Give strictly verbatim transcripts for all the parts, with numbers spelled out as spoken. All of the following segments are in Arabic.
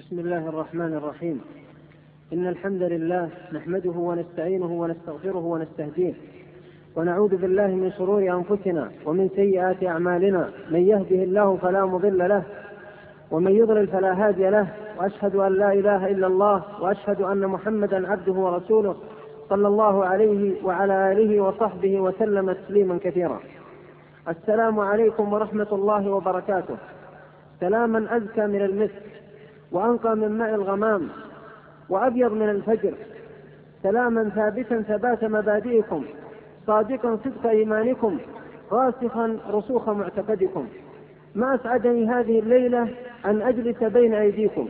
بسم الله الرحمن الرحيم. إن الحمد لله نحمده ونستعينه ونستغفره ونستهديه، ونعوذ بالله من شرور أنفسنا ومن سيئات أعمالنا، من يهده الله فلا مضل له ومن يضلل فلا هادي له، وأشهد أن لا إله إلا الله، وأشهد أن محمدا عبده ورسوله صلى الله عليه وعلى آله وصحبه وسلم تسليما كثيرا. السلام عليكم ورحمة الله وبركاته. سلاما أزكى من المسك، وأنقى من ماء الغمام، وأبيض من الفجر. سلاما ثابتا ثبات مبادئكم، صادقا صدق إيمانكم، راسخا رسوخ معتقدكم. ما أسعدني هذه الليلة أن أجلس بين أيديكم.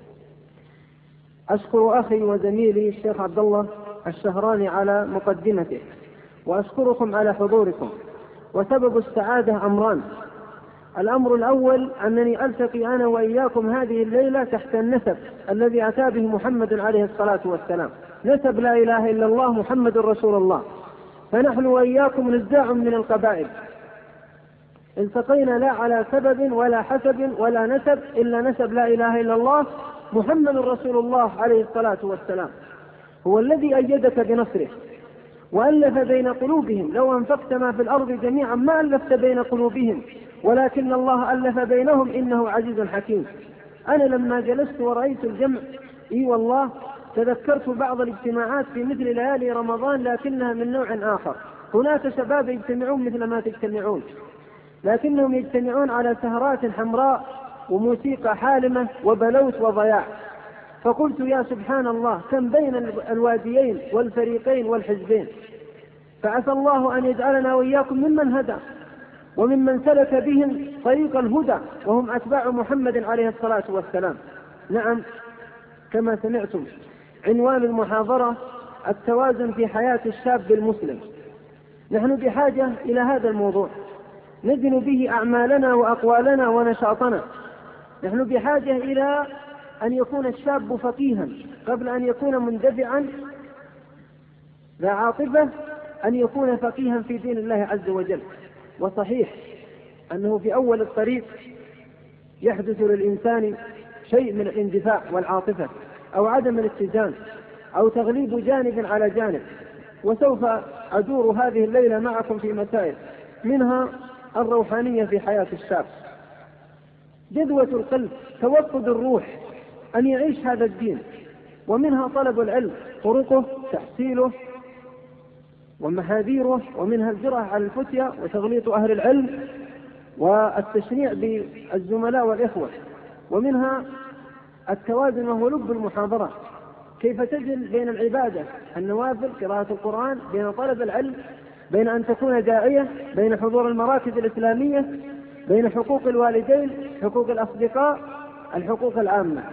أشكر أخي وزميلي الشيخ عبد الله الشهراني على مقدمته، وأشكركم على حضوركم. وسبب السعادة أمران: الأمر الأول أنني ألتقي أنا وإياكم هذه الليلة تحت النسب الذي أتى به محمد عليه الصلاة والسلام، نسب لا إله إلا الله محمد رسول الله. فنحن وإياكم نزاع من القبائل، التقينا لا على سبب ولا حسب ولا نسب إلا نسب لا إله إلا الله محمد رسول الله عليه الصلاة والسلام. هو الذي أيدك بنصره وألف بين قلوبهم. لو أنفقت ما في الأرض جميعا ما ألفت بين قلوبهم، ولكن الله ألف بينهم إنه عزيز حكيم. أنا لما جلست ورأيت الجمع إي والله تذكرت بعض الاجتماعات في مثل ليالي رمضان، لكنها من نوع آخر. هناك شباب يجتمعون مثل ما تجتمعون، لكنهم يجتمعون على سهرات حمراء وموسيقى حالمة وبلوت وضياع. فقلت يا سبحان الله، كم بين الواديين والفريقين والحزبين. فعسى الله أن يجعلنا وإياكم ممن هدى وممن سلك بهم طريق الهدى، وهم أتباع محمد عليه الصلاة والسلام. نعم، كما سمعتم عنوان المحاضرة: التوازن في حياة الشاب المسلم. نحن بحاجة إلى هذا الموضوع نزن به أعمالنا وأقوالنا ونشاطنا. نحن بحاجة إلى أن يكون الشاب فقيها قبل أن يكون مندفعا ذا عاطفة، أن يكون فقيها في دين الله عز وجل. وصحيح أنه في أول الطريق يحدث للإنسان شيء من الاندفاع والعاطفة، أو عدم الاتزان، أو تغليب جانب على جانب. وسوف أدور هذه الليلة معكم في مسائل، منها الروحانية في حياة الشاب، جذوة القلب، توقد الروح أن يعيش هذا الدين، ومنها طلب العلم، طرقه، تحصيله ومحاذيره، ومنها الجرأة على الفتية وتغليط أهل العلم والتشنيع بالزملاء والإخوة، ومنها التوازن وهو لب المحاضرة، كيف تجل بين العبادة النوافل قراءة القرآن، بين طلب العلم، بين أن تكون داعية، بين حضور المراكز الإسلامية، بين حقوق الوالدين، حقوق الأصدقاء، الحقوق العامة.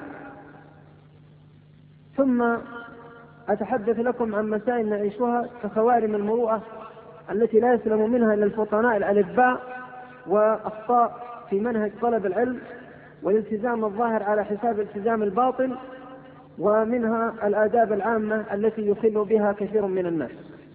ثم أتحدث لكم عن مسائل نعيشها كخوارم المروءة التي لا يسلم منها إلا الفطناء الألباء، وأخطاء في منهج طلب العلم، والالتزام الظاهر على حساب الالتزام الباطن، ومنها الآداب العامة التي يخل بها كثير من الناس.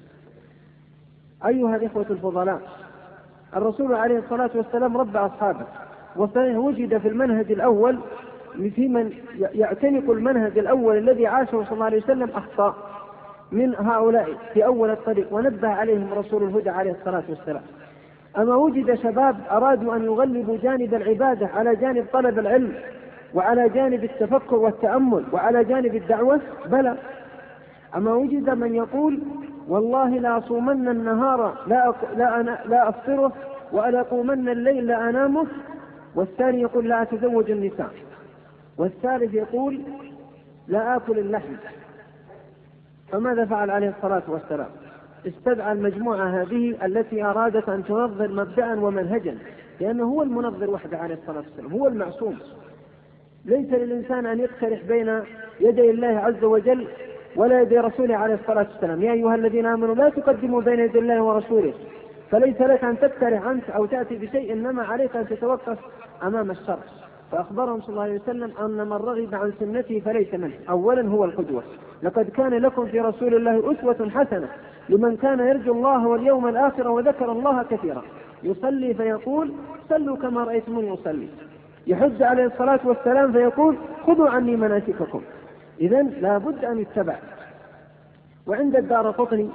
أيها الإخوة الفضلاء، الرسول عليه الصلاة والسلام ربى أصحابه، وصحيح وجد في المنهج الأول في من يعتنق المنهج الأول الذي عاشه صلى الله عليه وسلم أخطاء من هؤلاء في أول الطريق، ونبه عليهم رسول الهدى عليه الصلاة والسلام. أما وجد شباب أرادوا أن يغلبوا جانب العبادة على جانب طلب العلم، وعلى جانب التفكر والتأمل، وعلى جانب الدعوة؟ بلى. أما وجد من يقول والله لا أصومن النهار لا لا أنا لا أفطره، ولا أقومن الليل لا أنامه، والثاني يقول لا أتزوج النساء، والثالث يقول لا آكل اللحم. فماذا فعل عليه الصلاة والسلام؟ استدعى المجموعة هذه التي أرادت أن تنظر مبدأ ومنهجا، لأنه هو المنظر وحده عليه الصلاة والسلام، هو المعصوم. ليس للإنسان أن يقترح بين يدي الله عز وجل ولا يدي رسوله عليه الصلاة والسلام. يا أيها الذين آمنوا لا تقدموا بين يدي الله ورسوله. فليس لك أن تقترح أنت أو تأتي بشيء، إنما عليك أن تتوقف أمام الشرع. فأخبرهم صلى الله عليه وسلم أن من رغب عن سنته فليس منه. أولا هو القدوة، لقد كان لكم في رسول الله أسوة حسنة لمن كان يرجو الله واليوم الآخر وذكر الله كثيرا. يصلي فيقول صلوا كما رأيتموني أصلي، يحج عليه الصلاة والسلام فيقول خذوا عني مناسككم. إذن لا بد أن يتبع. وعند الدارقطني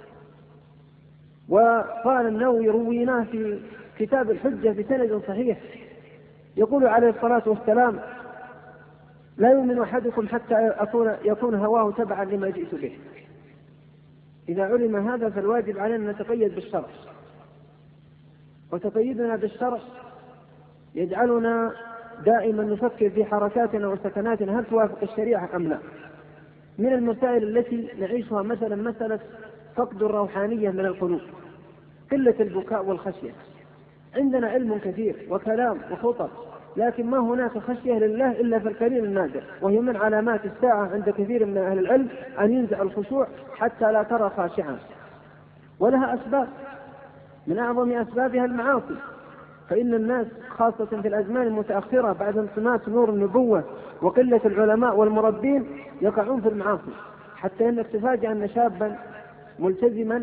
وقال النووي رويناه في كتاب الحجة بسند صحيح يقول عليه الصلاة والسلام: لا يؤمن أحدكم حتى أكون يكون هواه تبعا لما جئت به. إذا علم هذا فالواجب علينا أن نتقيد بالشرع، وتقيدنا بالشرع يجعلنا دائما نفكر في حركاتنا وسكناتنا هل توافق الشريعة أم لا. من المسائل التي نعيشها مثلا مسألة فقد الروحانية من القلوب، قلة البكاء والخشية. عندنا علم كثير وكلام وخطب، لكن ما هناك خشية لله إلا في القليل النادر، وهي من علامات الساعة عند كثير من أهل العلم أن ينزع الخشوع حتى لا ترى خاشعا. ولها أسباب، من أعظم أسبابها المعاصي. فإن الناس خاصة في الأزمان المتأخرة بعد انصمات نور النبوة وقلة العلماء والمربين يقعون في المعاصي، حتى أنك تفاجأ أن شابا ملتزما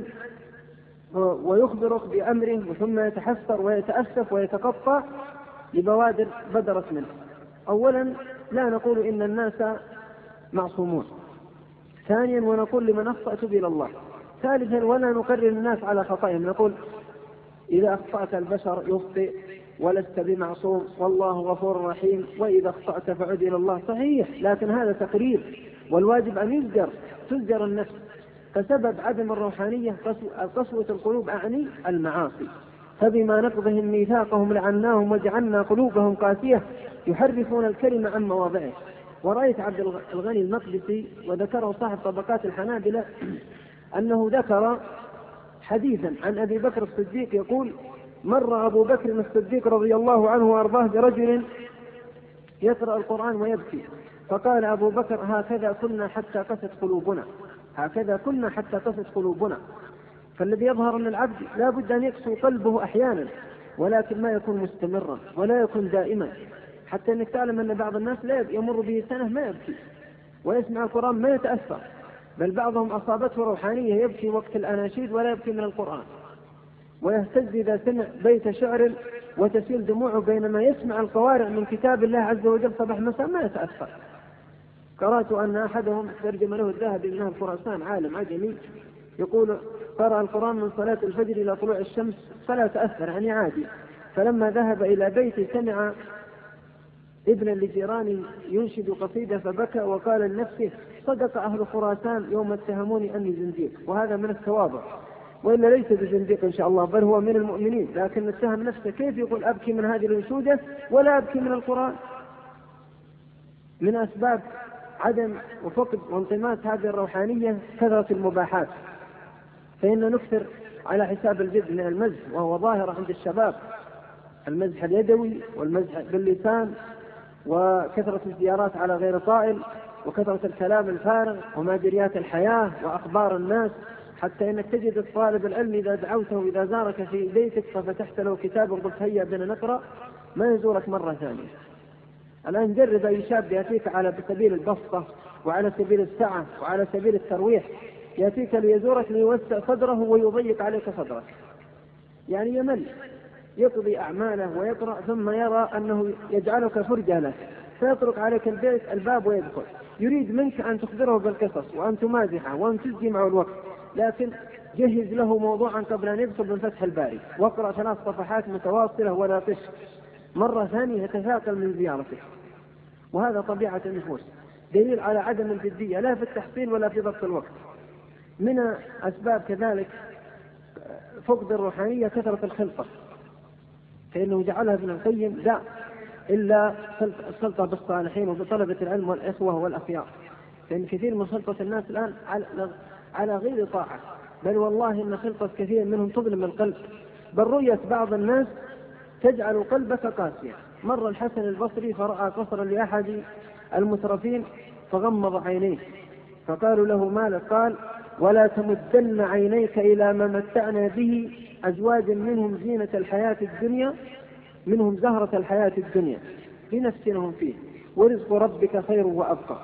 ويخبرك بأمره ثم يتحسر ويتأسف ويتقطع لبوادر بدرت منه. أولا لا نقول إن الناس معصومون. ثانيا ونقول لمن أخطأت إلى الله. ثالثا ولا نقرر الناس على خطأهم، نقول إذا أخطأت البشر يخطئ ولست بمعصوم والله غفور رحيم، وإذا أخطأت فعد إلى الله. صحيح، لكن هذا تقرير، والواجب أن يزجر تزجر النفس. فسبب عدم الروحانية قسوة القلوب، أعني المعاصي. فبما نقضهم ميثاقهم لعناهم وجعلنا قلوبهم قاسية يحرفون الكلمة عن مواضعه. ورأيت عبد الغني المقدسي وذكره صاحب طبقات الحنابلة أنه ذكر حديثا عن أبي بكر الصديق يقول: مر أبو بكر الصديق رضي الله عنه وأرضاه برجل يقرأ القرآن ويبكي، فقال أبو بكر: هكذا كنا حتى قست قلوبنا، هكذا كنا حتى قست قلوبنا. فالذي يظهر أن العبد لا بد أن يقسو قلبه أحيانا، ولكن ما يكون مستمرا ولا يكون دائما، حتى أنك تعلم أن بعض الناس لا يمر به سنة ما يبكي ويسمع القرآن ما يتأثر، بل بعضهم أصابته روحانية يبكي وقت الأناشيد ولا يبكي من القرآن، ويهتز إذا سمع بيت شعر وتسيل دموعه، بينما يسمع القوارع من كتاب الله عز وجل صباح مساء ما يتأثر. قرأت أن أحدهم ترجم له الذهبي من الخراسان، عالم عجمي، يقول: قرأ القرآن من صلاة الفجر إلى طلوع الشمس فلا تأثر، يعني عادي. فلما ذهب إلى بيته سمع ابنا لجيراني ينشد قصيدة فبكى وقال لنفسه: صدق أهل خراسان يوم اتهموني أني زنديق. وهذا من التواضع، وإلا ليس بزنديق إن شاء الله، بل هو من المؤمنين، لكن اتهم نفسه. كيف يقول أبكي من هذه الأنشودة ولا أبكي من القرآن؟ من أسباب عدم وفقد وانطماس هذه الروحانية كثرة المباحات، فإن نكثر على حساب الجد من المزح، وهو ظاهر عند الشباب، المزح اليدوي والمزح باللسان، وكثرة الزيارات على غير طائل، وكثرة الكلام الفارغ ومادريات الحياة وأخبار الناس، حتى إنك تجد الطالب العلم إذا دعوته إذا زارك في بيتك ففتحت له كتاب وقلت هيا بنا نقرأ ما يزورك مرة ثانية. الآن جرب أي شاب يأتيك على سبيل البسطة وعلى سبيل السعة وعلى سبيل الترويح، يأتيك ليزورك ليوسع صدره ويضيق عليك صدرك، يعني يمل، يقضي أعماله ويقرأ ثم يرى أنه يجعلك فرجة له، فيطرق عليك البيت الباب ويدخل، يريد منك أن تخبره بالقصص وأن تمازحه وأن تسجي معه الوقت، لكن جهز له موضوعا قبل أن يدخل من فتح الباري، واقرأ ثلاث صفحات متواصلة ولا تش، مرة ثانية يتثاقل من زيارته. وهذا طبيعة النفوس، دليل على عدم الجدية لا في التحصيل ولا في ضبط الوقت. من أسباب كذلك فقد الروحانية كثرة الخلطة، فإنه جعلها ابن القيم لا إلا السلطة بالصالحين وبطلبة العلم والإخوة والأخيار، فإن كثير من خلطة الناس الآن على غير طاعة، بل والله إن خلطة كثير منهم تظلم القلب، بل رؤية بعض الناس تجعل قلبك قاسيا. مر الحسن البصري فرأى قصرا لأحد المترفين فغمض عينيه، فقالوا له ما لك؟ قال: ولا تمدن عينيك إلى ما متعنا به أزواجا منهم زينة الحياة الدنيا، منهم زهرة الحياة الدنيا لنفتنهم فيه، ورزق ربك خير وأبقى.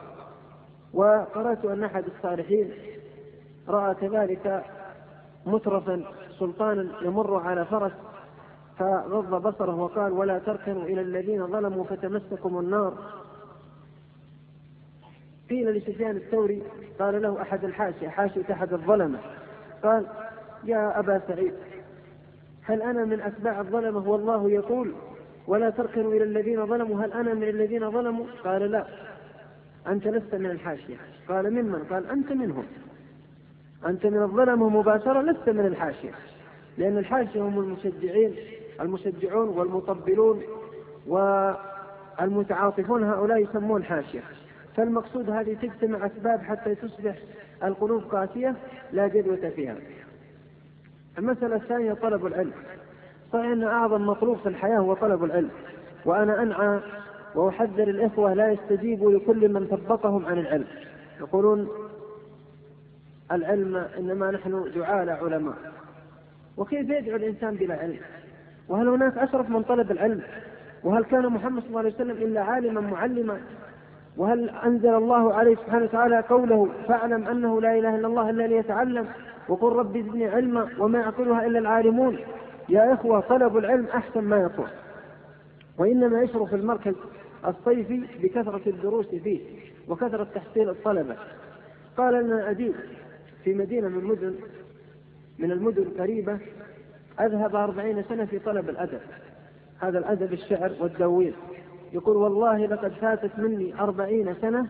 وقرأت أن أحد الصالحين رأى كذلك مترفا سلطانا يمر على فرس فغض بصره وقال: ولا تركنوا إلى الذين ظلموا فتمسكم النار. قيل لسفيان الثوري، قال له أحد الحاشية حاشية أحد الظلمة، قال يا أبا سعيد هل أنا من أتباع الظلمة والله يقول ولا تركنوا إلى الذين ظلموا، هل أنا من الذين ظلموا؟ قال لا أنت لست من الحاشية. قال ممن؟ قال أنت منهم، أنت من الظلمة مباشرة لست من الحاشية، لأن الحاشية هم المشجعين المشجعون والمطبلون والمتعاطفون، هؤلاء يسمون حاشية. فالمقصود هذه تجتمع أسباب حتى تصبح القلوب قاسية لا جدوة فيها. المسألة الثانية طلب العلم. صحيح أن أعظم مطلوب في الحياة هو طلب العلم، وأنا أنعى وأحذر الإخوة لا يستجيبوا لكل من ثبطهم عن العلم، يقولون العلم إنما نحن جعال علماء. وكيف يدعو الإنسان بلا علم؟ وهل هناك أشرف من طلب العلم؟ وهل كان محمد صلى الله عليه وسلم إلا عالما معلما؟ وهل أنزل الله عليه سبحانه وتعالى قوله فاعلم أنه لا إله إلا الله إلا ليتعلم وقل ربي زدني علما وما يعقلها إلا العالمون؟ يا إخوة طلب العلم أحسن ما يكون، وإنما يشرف المركز الصيفي بكثرة الدروس فيه وكثرة تحصيل الطلبة. قال لنا أديب في مدينة من مدن من المدن القريبة أذهب أربعين سنة في طلب الأدب، هذا الأدب الشعر والدواوين، يقول والله لقد فاتت مني أربعين سنة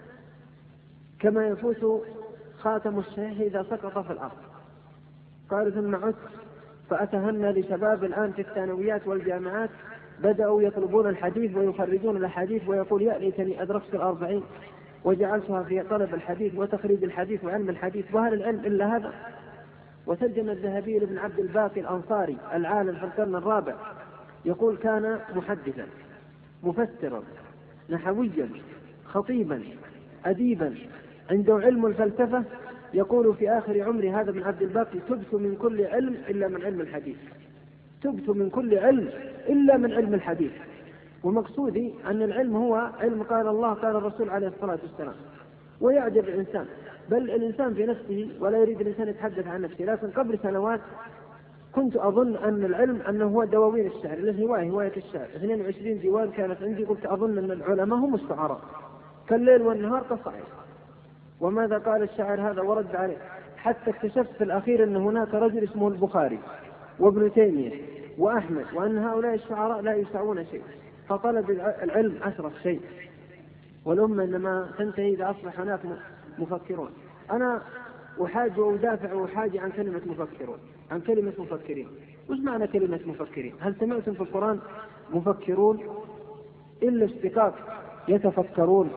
كما يفوت خاتم الشيخ إذا سقط في الأرض. قال ثم عدت فأتهنى لشباب الآن في الثانويات والجامعات بدأوا يطلبون الحديث ويخرجون الحديث، ويقول يا ليتني أدركت الأربعين وجعلتها في طلب الحديث وتخريج الحديث وعلم الحديث، وهل العلم إلا هذا؟ وسجن الذهبي لابن عبد الباقي الأنصاري العالم في القرن الرابع، يقول كان محدثا مفسرا نحويا خطيبا أديبا عنده علم الفلسفة، يقول في آخر عمري هذا ابن عبد الباقي تبت من كل علم إلا من علم الحديث، تبت من كل علم إلا من علم الحديث. ومقصودي أن العلم هو علم قال الله قال الرسول عليه الصلاة والسلام. ويعجب الإنسان، بل الإنسان في نفسه ولا يريد الإنسان يتحدث عن نفسه، لكن قبل سنوات كنت أظن أن العلم أنه هو دواوين الشعر، الهواية هواية الشعر، اثنين وعشرين ديوان كانت عندي، قلت أظن أن العلماء هم الشعراء كالليل والنهار كالصعيد. وماذا قال الشاعر هذا ورد عليه؟ حتى اكتشفت في الأخير أن هناك رجل اسمه البخاري وابن تيمية وأحمد، وأن هؤلاء الشعراء لا يسعون شيء، فطلب العلم أشرف شيء، والأمة إنما تنتهي إذا أصبح هناك مفكرون. أنا أحاج وأدافع وأحاج عن كلمة مفكرون، عن كلمة مفكرين. وش معنى كلمة مفكرين؟ هل سمعتم في القرآن مفكرون إلا اشتقاق يتفكرون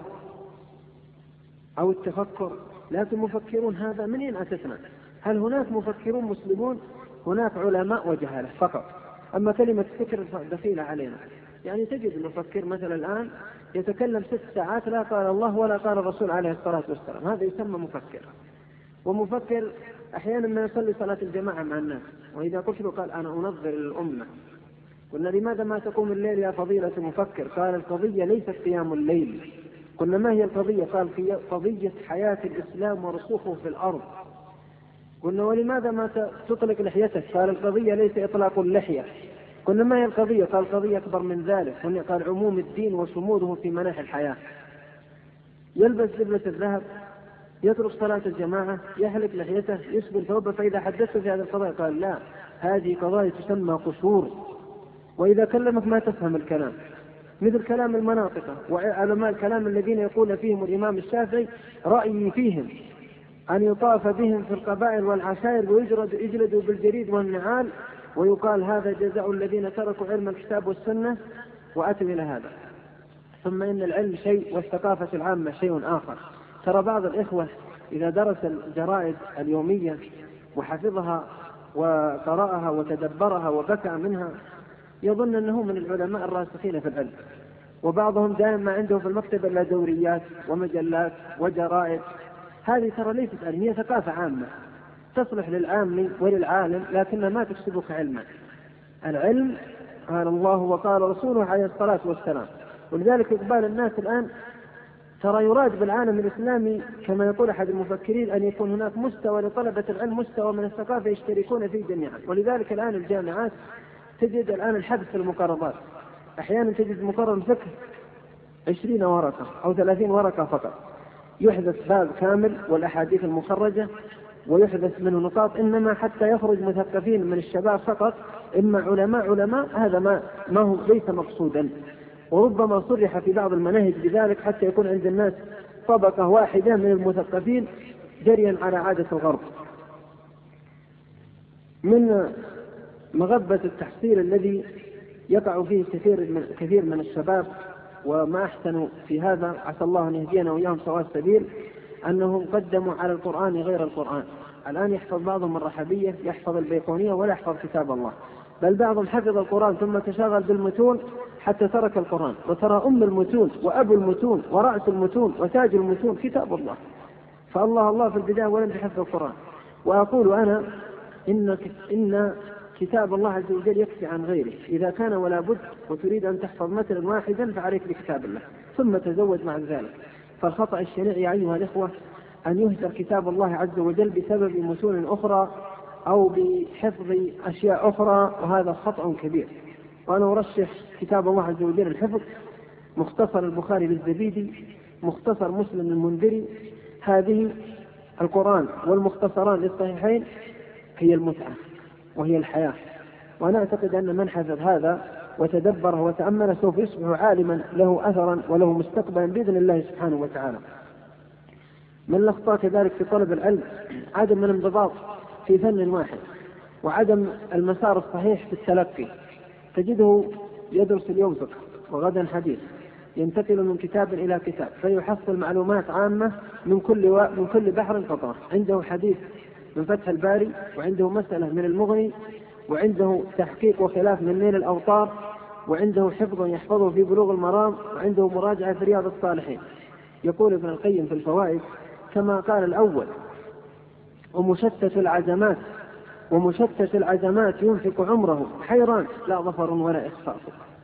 أو التفكر؟ لكن مفكرون هذا من أين أتتنا؟ هل هناك مفكرون مسلمون؟ هناك علماء وجهالة فقط. أما كلمة فكر دخيلة علينا، يعني تجد المفكر مثلا الآن يتكلم ست ساعات لا قال الله ولا قال الرسول عليه الصلاة والسلام، هذا يسمى مفكر. ومفكر أحيانا ما يصلي صلاة الجماعة مع الناس، وإذا قلت له قال أنا أنظر الأمة. قلنا لماذا ما تقوم الليل يا فضيلة مفكر؟ قال القضية ليست قيام الليل. قلنا ما هي القضية؟ قال قضية حياة الإسلام ورسوخه في الأرض. قلنا ولماذا ما تطلق لحيتك؟ قال القضية ليس إطلاق اللحية. قلنا ما هي القضية؟ قال قضية أكبر من ذلك، قال عموم الدين وشموله في مناحي الحياة. يلبس لبلة الذهب، يترك صلاة الجماعة، يحلق لحيته، يسبل ثوبه، فإذا حدثت في هذه القضايا قال لا، هذه قضايا تسمى قصور، وإذا كلمك ما تفهم الكلام، مثل كلام المناطقة وعلماء الكلام الذين يقول فيهم الإمام الشافعي رأيي فيهم أن يطاف بهم في القبائل والعشائر ويجلدوا بالجريد والنعال، ويقال هذا جزاء الذين تركوا علم الكتاب والسنة وأتوا إلى هذا. ثم إن العلم شيء والثقافة العامة شيء آخر. ترى بعض الإخوة إذا درس الجرائد اليومية وحفظها وقرأها وتدبرها وبكى منها يظن أنه من العلماء الراسخين في العلم، وبعضهم دائما عنده في المكتبة إلا دوريات ومجلات وجرائد. هذه ترى ليست علم، هي ثقافة عامة تصلح للعام وللعالم لكنها ما تكسبك علما. العلم قال الله وقال رسوله عليه الصلاة والسلام. ولذلك إقبال الناس الآن ترى يراد بالعالم الإسلامي كما يقول أحد المفكرين أن يكون هناك مستوى لطلبة العلم، مستوى من الثقافة يشتركون فيه جميعا. ولذلك الآن الجامعات تجد الآن الحبس في المقررات، أحيانا تجد مقرر فقه عشرين ورقة أو ثلاثين ورقة فقط، يحدث باب كامل والأحاديث المخرجة ويحدث منه نقاط، إنما حتى يخرج مثقفين من الشباب فقط، إما علماء علماء، هذا ما, ما هو ليس مقصودا. وربما صرح في بعض المناهج بذلك حتى يكون عند الناس طبقة واحدة من المثقفين جريا على عادة الغرب. من مغبة التحصيل الذي يقع فيه كثير من, كثير من الشباب، وما أحسن في هذا، عسى الله أن يهدينا وإياهم سواء السبيل، أنهم قدموا على القرآن غير القرآن. الآن يحفظ بعضهم الرحبية، يحفظ البيقونية ولا يحفظ كتاب الله، بل بعضهم حفظ القرآن ثم تشاغل بالمتون حتى ترك القرآن. وترى أم المتون وأبو المتون ورأس المتون وتاج المتون كتاب الله، فالله الله في البداية ولم يحفظ القرآن. وأقول أنا إن, إن كتاب الله عز وجل يكفي عن غيره. إذا كان ولا بد وتريد أن تحفظ مثلا واحدا فعليك بكتاب الله ثم تزود مع ذلك. فالخطأ الشنيع يا أيها الإخوة أن يهتر كتاب الله عز وجل بسبب متون أخرى أو بحفظ أشياء أخرى، وهذا خطأ كبير. وأنا أرشح كتاب الله عز وجل الحفظ، مختصر البخاري للزبيدي، مختصر مسلم المنذري. هذه القرآن والمختصران للصحيحين هي المتعة وهي الحياة. وأنا أعتقد أن من حفظ هذا وتدبره وتأمل سوف يصبح عالما له أثرا وله مستقبلا بإذن الله سبحانه وتعالى. من الأخطاء كذلك في طلب العلم عدم الانضباط في فن واحد، وعدم المسار الصحيح في التلقي. تجده يدرس اليوم فقه وغدا حديث، ينتقل من كتاب إلى كتاب فيحصل معلومات عامة من كل و... من كل بحر قطرة. عنده حديث من فتح الباري، وعنده مسألة من المغني، وعنده تحقيق وخلاف من نيل الأوطار، وعنده حفظ يحفظه في بلوغ المرام، وعنده مراجعة في رياض الصالحين. يقول ابن القيم في الفوائد كما قال الأول: ومشتت العزمات ومشتت العزمات ينفق عمره حيران لا ظفر ولا إخفاق.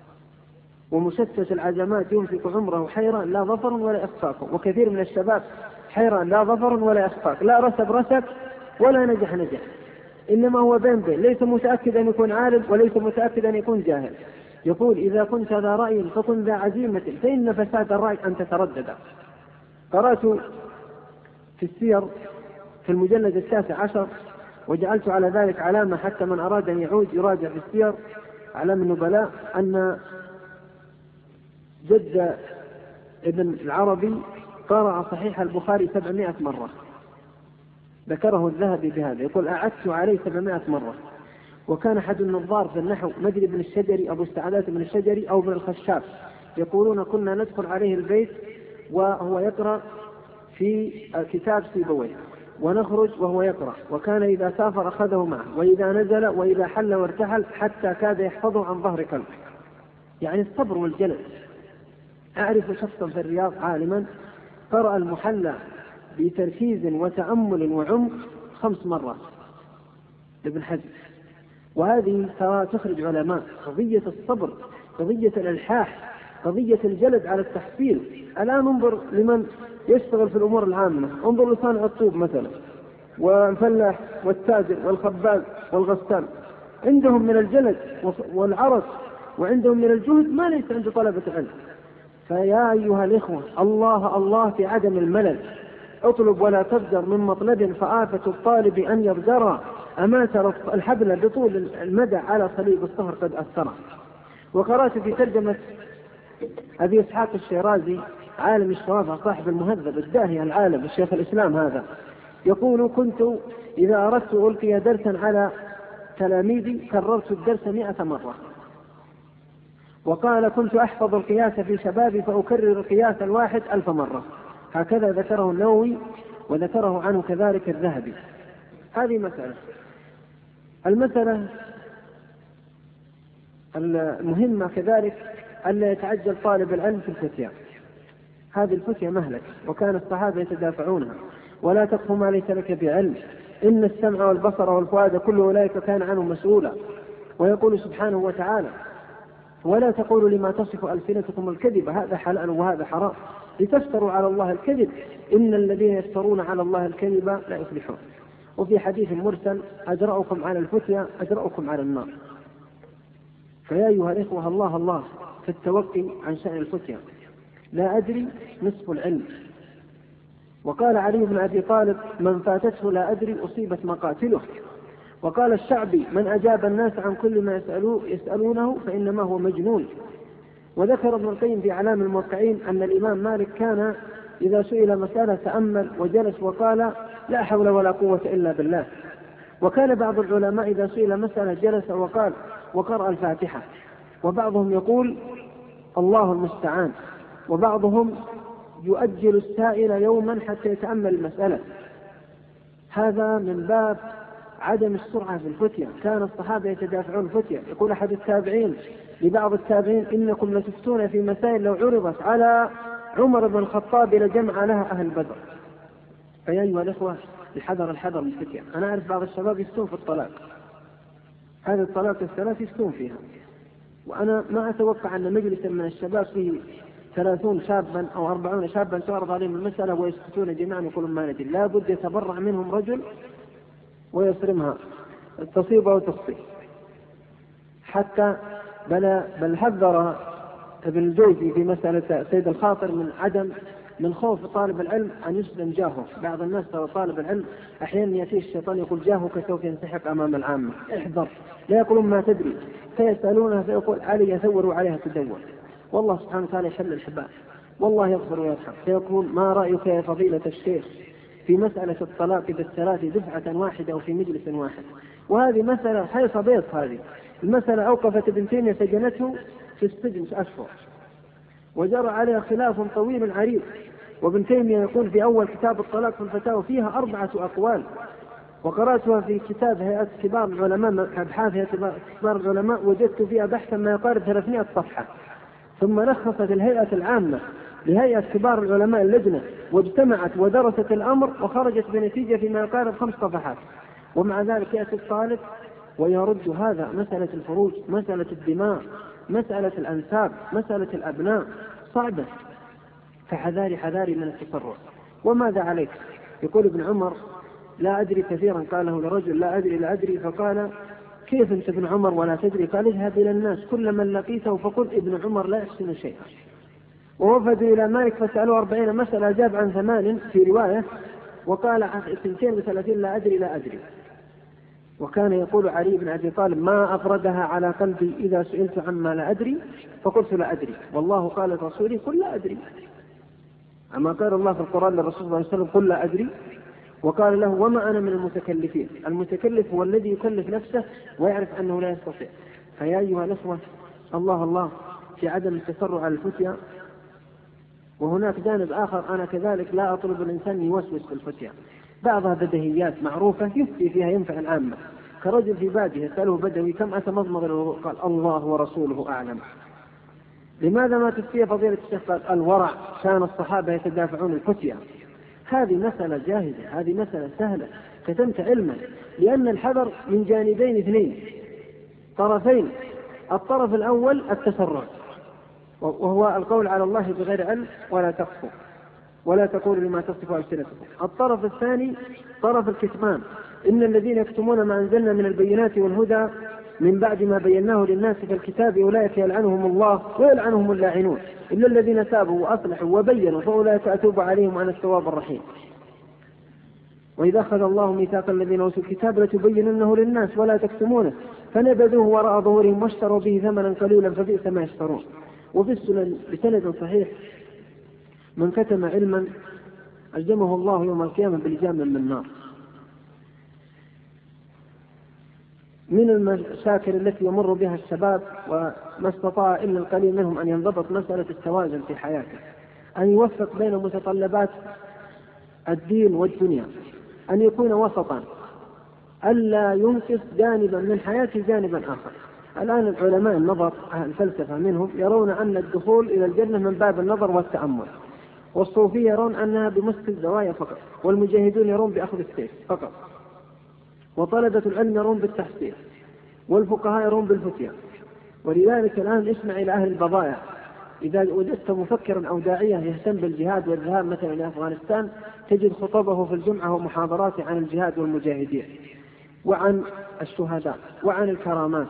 ومشتت العزمات ينفق عمره حيران لا ظفر ولا إخفاق. وكثير من الشباب حيران لا ظفر ولا إخفاق، لا رسب رسب ولا نجح نجح، إنما هو بين بين، ليس متأكد أن يكون عالم وليس متأكد أن يكون جاهل. يقول: إذا كنت ذا رأي فكن ذا عزيمة، فإن فساد الرأي أن تتردد. قرأت في السير في المجلد التاسع عشر، وجعلت على ذلك علامة حتى من أراد أن يعود يراجع في السير أعلام النبلاء، أن جد ابن العربي قرأ صحيح البخاري سبعمائة مرة. ذكره الذهبي بهذا، يقول: أعدت عليه سبعمائة مرة. وكان أحد النظار في النحو مجري بن الشجري أبو السعدات بن الشجري أو بن الخشاب، يقولون: كنا ندخل عليه البيت وهو يقرأ في كتاب سيبويه، ونخرج وهو يقرأ، وكان إذا سافر أخذه معه، وإذا نزل وإذا حل وارتحل، حتى كاد يحفظه عن ظهر قلب. يعني الصبر والجلد. أعرف شخصا في الرياض عالما قرأ المحلى بتركيز وتأمل وعمق خمس مرات لابن حزم، وهذه ترى تخرج علماء. قضية الصبر، قضية الإلحاح، قضية الجلد على التحصيل. الآن انظر لمن يشتغل في الأمور العامة، انظر لصانع الطوب مثلا، والفلاح والتاجر والخباز والغسال، عندهم من الجلد والعرق وعندهم من الجهد ما ليس عند طلبة العلم. فيا أيها الإخوة، الله الله في عدم الملل. اطلب ولا تبدر من مطلب، فآفة الطالب أن يبدر. أما ترى الحبل بطول المدى على صليب الصهر قد أثر. وقرأت في ترجمة أبي إسحاق الشيرازي عالم الشوافع صاحب المهذب الداهية العالم الشيخ الإسلام هذا، يقول: كنت إذا أردت ألقي درسا على تلاميذي كررت الدرس مئة مرة. وقال: كنت أحفظ القياس في شبابي فأكرر القياس الواحد ألف مرة. هكذا ذكره النووي وذكره عنه كذلك الذهبي. هذه مسألة. المسألة المهمة كذلك ألا يتعجل طالب العلم في الفتية. هذه الفتية مهلك، وكان الصحابة يتدافعونها: ولا تقف ما ليس لك بعلم، إن السمع والبصر والفؤاد كل أولئك كان عنه مسؤولا. ويقول سبحانه وتعالى: ولا تقولوا لما تصف ألسنتكم الكذب هذا حلال وهذا حرام لتفتروا على الله الكذب إن الذين يفترون على الله الكذب لا يفلحون. وفي حديث مرسل: أجرأكم على الفتية أجرأكم على النار. فيا أيها الإخوة، الله الله في التوقي عن شأن الفتية. لا أدري نصف العلم، وقال علي بن أبي طالب: من فاتته لا أدري أصيبت مقاتله. وقال الشعبي: من أجاب الناس عن كل ما يسألونه فإنما هو مجنون. وذكر ابن القيم في أعلام الموقعين أن الإمام مالك كان إذا سئل مسألة تأمل وجلس وقال: لا حول ولا قوة إلا بالله. وكان بعض العلماء إذا سئل مسألة جلس وقال وقرأ الفاتحة، وبعضهم يقول الله المستعان، وبعضهم يؤجل السائل يوما حتى يتأمل المسألة. هذا من باب عدم السرعة في الفتية. كان الصحابة يتدافعون الفتية. يقول أحد التابعين لبعض التابعين: إنكم لتفتون في مسائل لو عرضت على عمر بن الخطاب لجمع لها أهل بدر. فيا أيها الإخوة، الحذر الحذر من الفتية. أنا أعرف بعض الشباب يفتون في الطلاق، هذه الطلاق الثلاث يفتون فيها، وأنا ما أتوقع أن مجلسا من الشباب فيه ثلاثون شابا أو أربعون شابا تعرض عليهم المسألة ويسكتون جميعا يقولون ما ندري. لا بد يتبرع منهم رجل ويصرمها تصيب أو تخطئ. حتى بل, بل حذر ابن الجوزي في مسألة سيد الخاطر من عدم من خوف طالب العلم أن يسلم جاهه. بعض الناس طالب العلم أحيانا يأتيه الشيطان يقول: جاهك سوف ينسحق أمام العامة، احذر. لا يقولون ما تدري، فيسألونه فيقول: علي يثور عليها تدور. والله سبحانه وتعالى يحل الحبال، والله يغفر ويرحم. فيقول: ما رأيك يا فضيلة الشيخ في مسألة الطلاق بالثلاث دفعة واحدة أو في مجلس واحد؟ وهذه مسألة حيص بيض. هذه المسألة أوقفت ابن تيمية سجنته في السجن أشهر، وجرى عليها خلاف طويل عريض. وابن تيمية يقول في أول كتاب الطلاق في الفتاوى فيها أربعة أقوال، وقرأتها في كتاب هيئة كبار العلماء، أبحاث هيئة كبار العلماء، وجدت فيها بحثا ما يقارب ثلاثمائة صفحة. ثم لخصت الهيئة العامة لهيئة كبار العلماء اللجنة، واجتمعت ودرست الأمر وخرجت بنتيجة فيما يقارب خمس صفحات. ومع ذلك يأتي الطالب ويرد هذا: مسألة الفروج، مسألة الدماء، مسألة الأنساب، مسألة الأبناء صعبة. فحذاري حذاري من التسرع. وماذا عليك؟ يقول ابن عمر: لا أدري كثيرا. قاله لرجل: لا أدري لا أدري. فقال: كيف أنت ابن عمر ولا تدري؟ قال: اذهب إلى الناس كل من لقيته فقل ابن عمر لا يحسن شيئا. ووفدوا إلى مالك فسألوا أربعين مسألة، أجاب عن ثمان في رواية، وقال عن اثنتين وثلاثين لا أدري لا أدري. وكان يقول علي بن أبي طالب: ما أفردها على قلبي إذا سئلت عما لا أدري فقلت لا أدري، والله قال رسولي قل لا أدري. أما قال الله في القرآن للرسول صلى الله عليه وسلم: قل لا أدري. وقال له: وما أنا من المتكلفين. المتكلف هو الذي يكلف نفسه ويعرف أنه لا يستطيع. فيا أيها الأخوة، الله الله في عدم التسرع على الفتية. وهناك جانب آخر، أنا كذلك لا أطلب الإنسان يوسوس في الفتية. بعضها بدهيات معروفة يفتي فيها ينفع العامة، كرجل في بادية يسأله بدوي: كم أتى مضمض الوضوء؟ قال: الله ورسوله أعلم. لماذا ما تفتي فضيلة الشيخ؟ قال: الورع، كان الصحابة يتدافعون الفتية. هذه مسألة جاهزة، هذه مسألة سهلة، كتمت علما. لأن الحذر من جانبين اثنين، طرفين. الطرف الأول التسرع، وهو القول على الله بغير علم ولا تقفوا ولا تقولوا لما تصف ألسنتكم. الطرف الثاني طرف الكتمان: إن الذين يكتمون ما أنزلنا من البينات والهدى من بعد ما بيناه للناس في الكتاب أولئك يلعنهم الله ويلعنهم اللاعنون إلا الذين تابوا وأصلحوا وبينوا فأولئك أتوب عليهم وأنا التواب الرحيم. وإذا أخذ الله ميثاق الذين أوتوا الكتاب لتبيننه للناس ولا تكتمونه فنبذوه وراء ظهورهم واشتروا به ثمنا قليلا فبئس ما يشترون. وفي السنن بسند صحيح: من كتم علما ألجمه الله يوم القيامة بلجام من نار. من المشاكل التي يمر بها الشباب وما استطاع إلا القليل منهم أن ينضبط مسألة التوازن في حياته، أن يوفق بين متطلبات الدين والدنيا، أن يكون وسطا، ألا ينقص جانبا من حياته جانبا آخر. الآن العلماء النظر الفلسفة منهم يرون أن الدخول إلى الجنة من باب النظر والتأمل، والصوفية يرون أنها بمسك الزوايا فقط، والمجاهدون يرون بأخذ السيف فقط، وطلبة العلم يرون بالتحصيل، والفقهاء يرون بالفتية. ولذلك الآن اسمع إلى أهل البضائع: إذا وجدت مفكرا أو داعية يهتم بالجهاد والذهاب مثلا إلى أفغانستان تجد خطبه في الجمعة ومحاضراته عن الجهاد والمجاهدين وعن الشهداء وعن الكرامات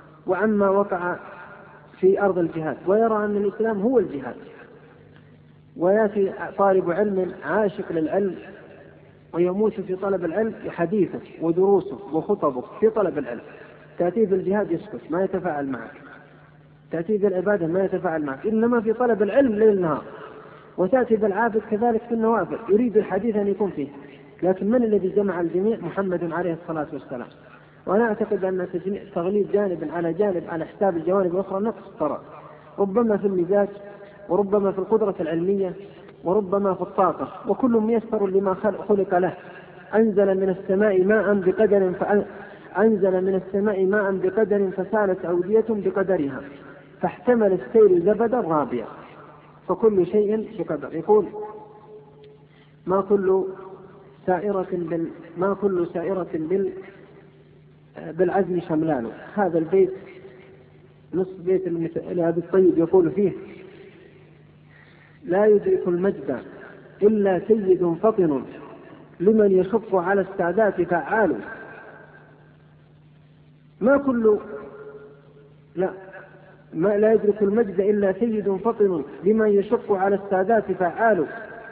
وعما وقع في أرض الجهاد، ويرى أن الإسلام هو الجهاد. ويأتي طالب علم عاشق للعلم ويموت في طلب العلم حديثه ودروسه وخطبه في طلب العلم. تأتي في الجهاد يسكت ما يتفاعل معك، تأتي في العبادة ما يتفاعل معك، إنما في طلب العلم ليل نهار. وتأتي بالعابد كذلك في النوافل يريد الحديث أن يكون فيه. لكن من الذي جمع الجميع؟ محمد عليه الصلاة والسلام. وأنا أعتقد أن تغليب جانب على جانب على حساب الجوانب الأخرى نقص طرأ، ربما في المزاج وربما في القدرة العلمية وربما في الطاقة، وكل ميسر لما خلق له. أنزل من السماء ماء بقدر أنزل من السماء ماء بقدر فسالت أودية بقدرها فاحتمل السيل زبدا رابيا، فكل شيء بقدر. يقول ما كل سائرة بال ما كل سائرة بال بالعزم شملان. هذا البيت نصف بيت هذا الطيب يقول فيه: لا يدرك المجد إلا سيد فطن لمن يشق على السادات فعال. ما كل لا ما لا يدرك المجد إلا سيد فطن لمن يشق على السادات فعال.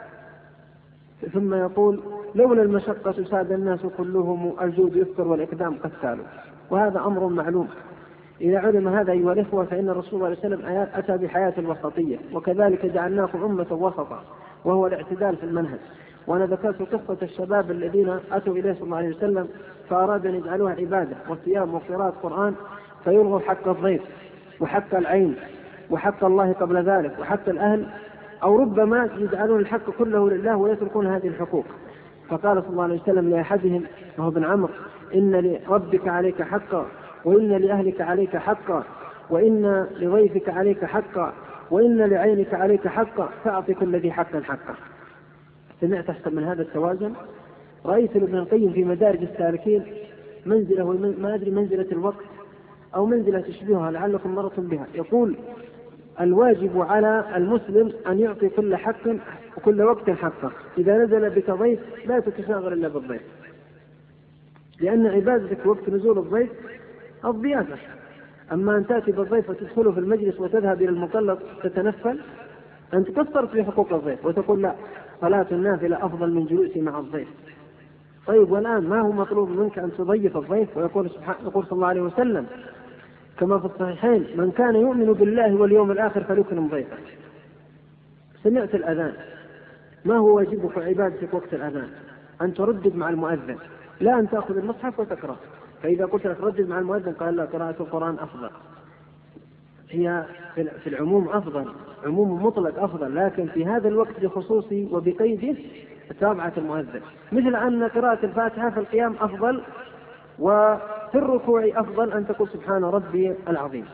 ثم يقول: لولا المشقة ساد الناس كلهم الجود يفطر والإقدام قتال. وهذا أمر معلوم. إذا علم هذا أيها الإخوة فإن الرسول صلى الله عليه وسلم أتى بحياة الوسطية، وكذلك جعلناكم أمة وسطا، وهو الاعتدال في المنهج. وأنا ذكرت قصة الشباب الذين أتوا إليه صلى الله عليه وسلم فأرادوا أن يجعلوها عبادة وصيام وقراءة قرآن، فيلغوا حق الضيف وحق العين وحق الله قبل ذلك وحق الأهل، أو ربما يجعلون الحق كله لله ويتركون هذه الحقوق. فقال صلى الله عليه وسلم لأحدهم وهو ابن عمرو: إن لربك عليك حقا، وإن لأهلك عليك حقا، وإن لضيفك عليك حقا، وإن لعينك عليك حقا، فأعط كل ذي حق حقا. سمعت أحسن من هذا التوازن؟ رأيت ابن القيم في مدارج السالكين منزله ما أدري منزلة الوقت أو منزلة تشبهها لعلكم مرتم بها. يقول: الواجب على المسلم أن يعطي كل حق وكل وقت حقه. إذا نزل بك ضيف لا تتشاغل إلا بالضيف، لأن عبادتك وقت نزول الضيف الضيافة. أما أن تأتي بالضيف وتدخله في المجلس وتذهب إلى المقلط تتنفل، أنت قصرت في حقوق الضيف وتقول لا، صلاة النافلة أفضل من جلوسي مع الضيف. طيب، والآن ما هو مطلوب منك أن تضيف الضيف؟ ويقول سبحانه يقول صلى الله عليه وسلم كما في الصحيحين: من كان يؤمن بالله واليوم الآخر فليكرم ضيفه. سمعت الأذان، ما هو واجبك عبادتك وقت الأذان؟ أن تردد مع المؤذن، لا أن تأخذ المصحف وتقرأ. فإذا قلت لك ردد مع المؤذن قال لا، قراءة القرآن أفضل. هي في العموم أفضل، عموم مطلق أفضل، لكن في هذا الوقت بخصوصي وبقيده تابعة المؤذن. مثل أن قراءة الفاتحة في القيام أفضل، وفي الركوع أفضل أن تقول سبحان ربي العظيم.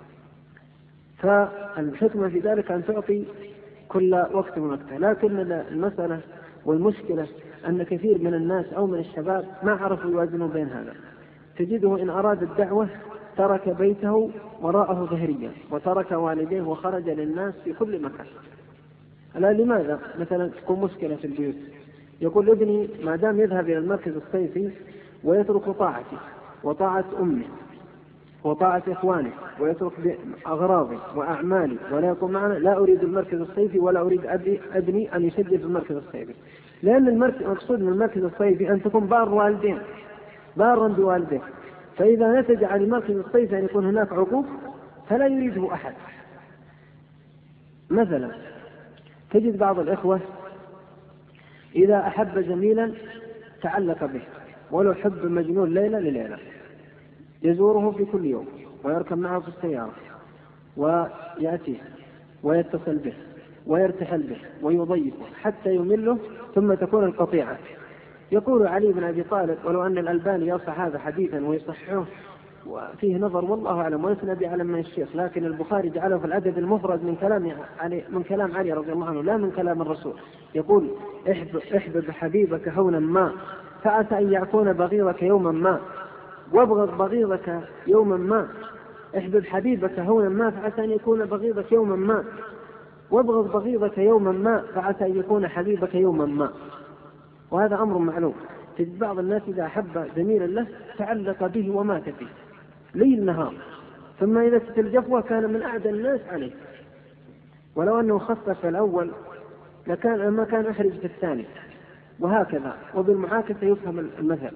فالحكمة في ذلك أن تعطي كل وقت وقته. لكن المسألة والمشكلة أن كثير من الناس أو من الشباب ما عرفوا يوازنوا بين هذا. تجده إن أراد الدعوة ترك بيته وراءه ظهريا وترك والديه وخرج للناس في كل مكان. ألا لماذا؟ مثلا تكون مشكلة في البيوت، يقول ابني ما دام يذهب إلى المركز الصيفي ويترك طاعتي وطاعة أمي وطاعة إخواني ويترك أغراضي وأعمالي ولا يكون معنا، لا أريد المركز الصيفي ولا أريد أبي ابني أن يسجل في المركز الصيفي. لأن المقصود من المركز الصيفي أن تكون بار والدين، بارا بوالديه. فإذا نتج عن المركز الصيفي أن يكون هناك عقوق فلا يريده أحد. مثلا تجد بعض الإخوة إذا أحب جميلا تعلق به، ولو حب مجنون ليلة لليلة، يزوره في كل يوم ويركب معه في السيارة ويأتيه ويتصل به ويرتحل به ويضيفه حتى يمله، ثم تكون القطيعة. يقول علي بن أبي طالب: ولو أن الألباني يصح هذا حديثا ويصححه وفيه نظر والله أعلم وليس نبي أعلم من الشيخ، لكن البخاري جعله في الأدب المفرد من كلام علي من كلام علي رضي الله عنه لا من كلام الرسول. يقول: احبب حبيبك هونا ما فعسى أن يكون بغيضك يوما ما، وابغض بغيضك يوما ما. احبب حبيبك هونا ما فعسى أن يكون بغيضك يوما ما، وابغض بغيضك يوما ما فعسى أن يكون حبيبك يوما ما. وهذا أمر معلوم. تجد بعض الناس إذا أحب زميلا له تعلق به ومات فيه ليل نهار، ثم إذا ست الجفوة كان من أعدى الناس عليه. ولو أنه خصص الأول لكان ما كان أحرج في الثاني، وهكذا. وبالمعاكسة يفهم المثل.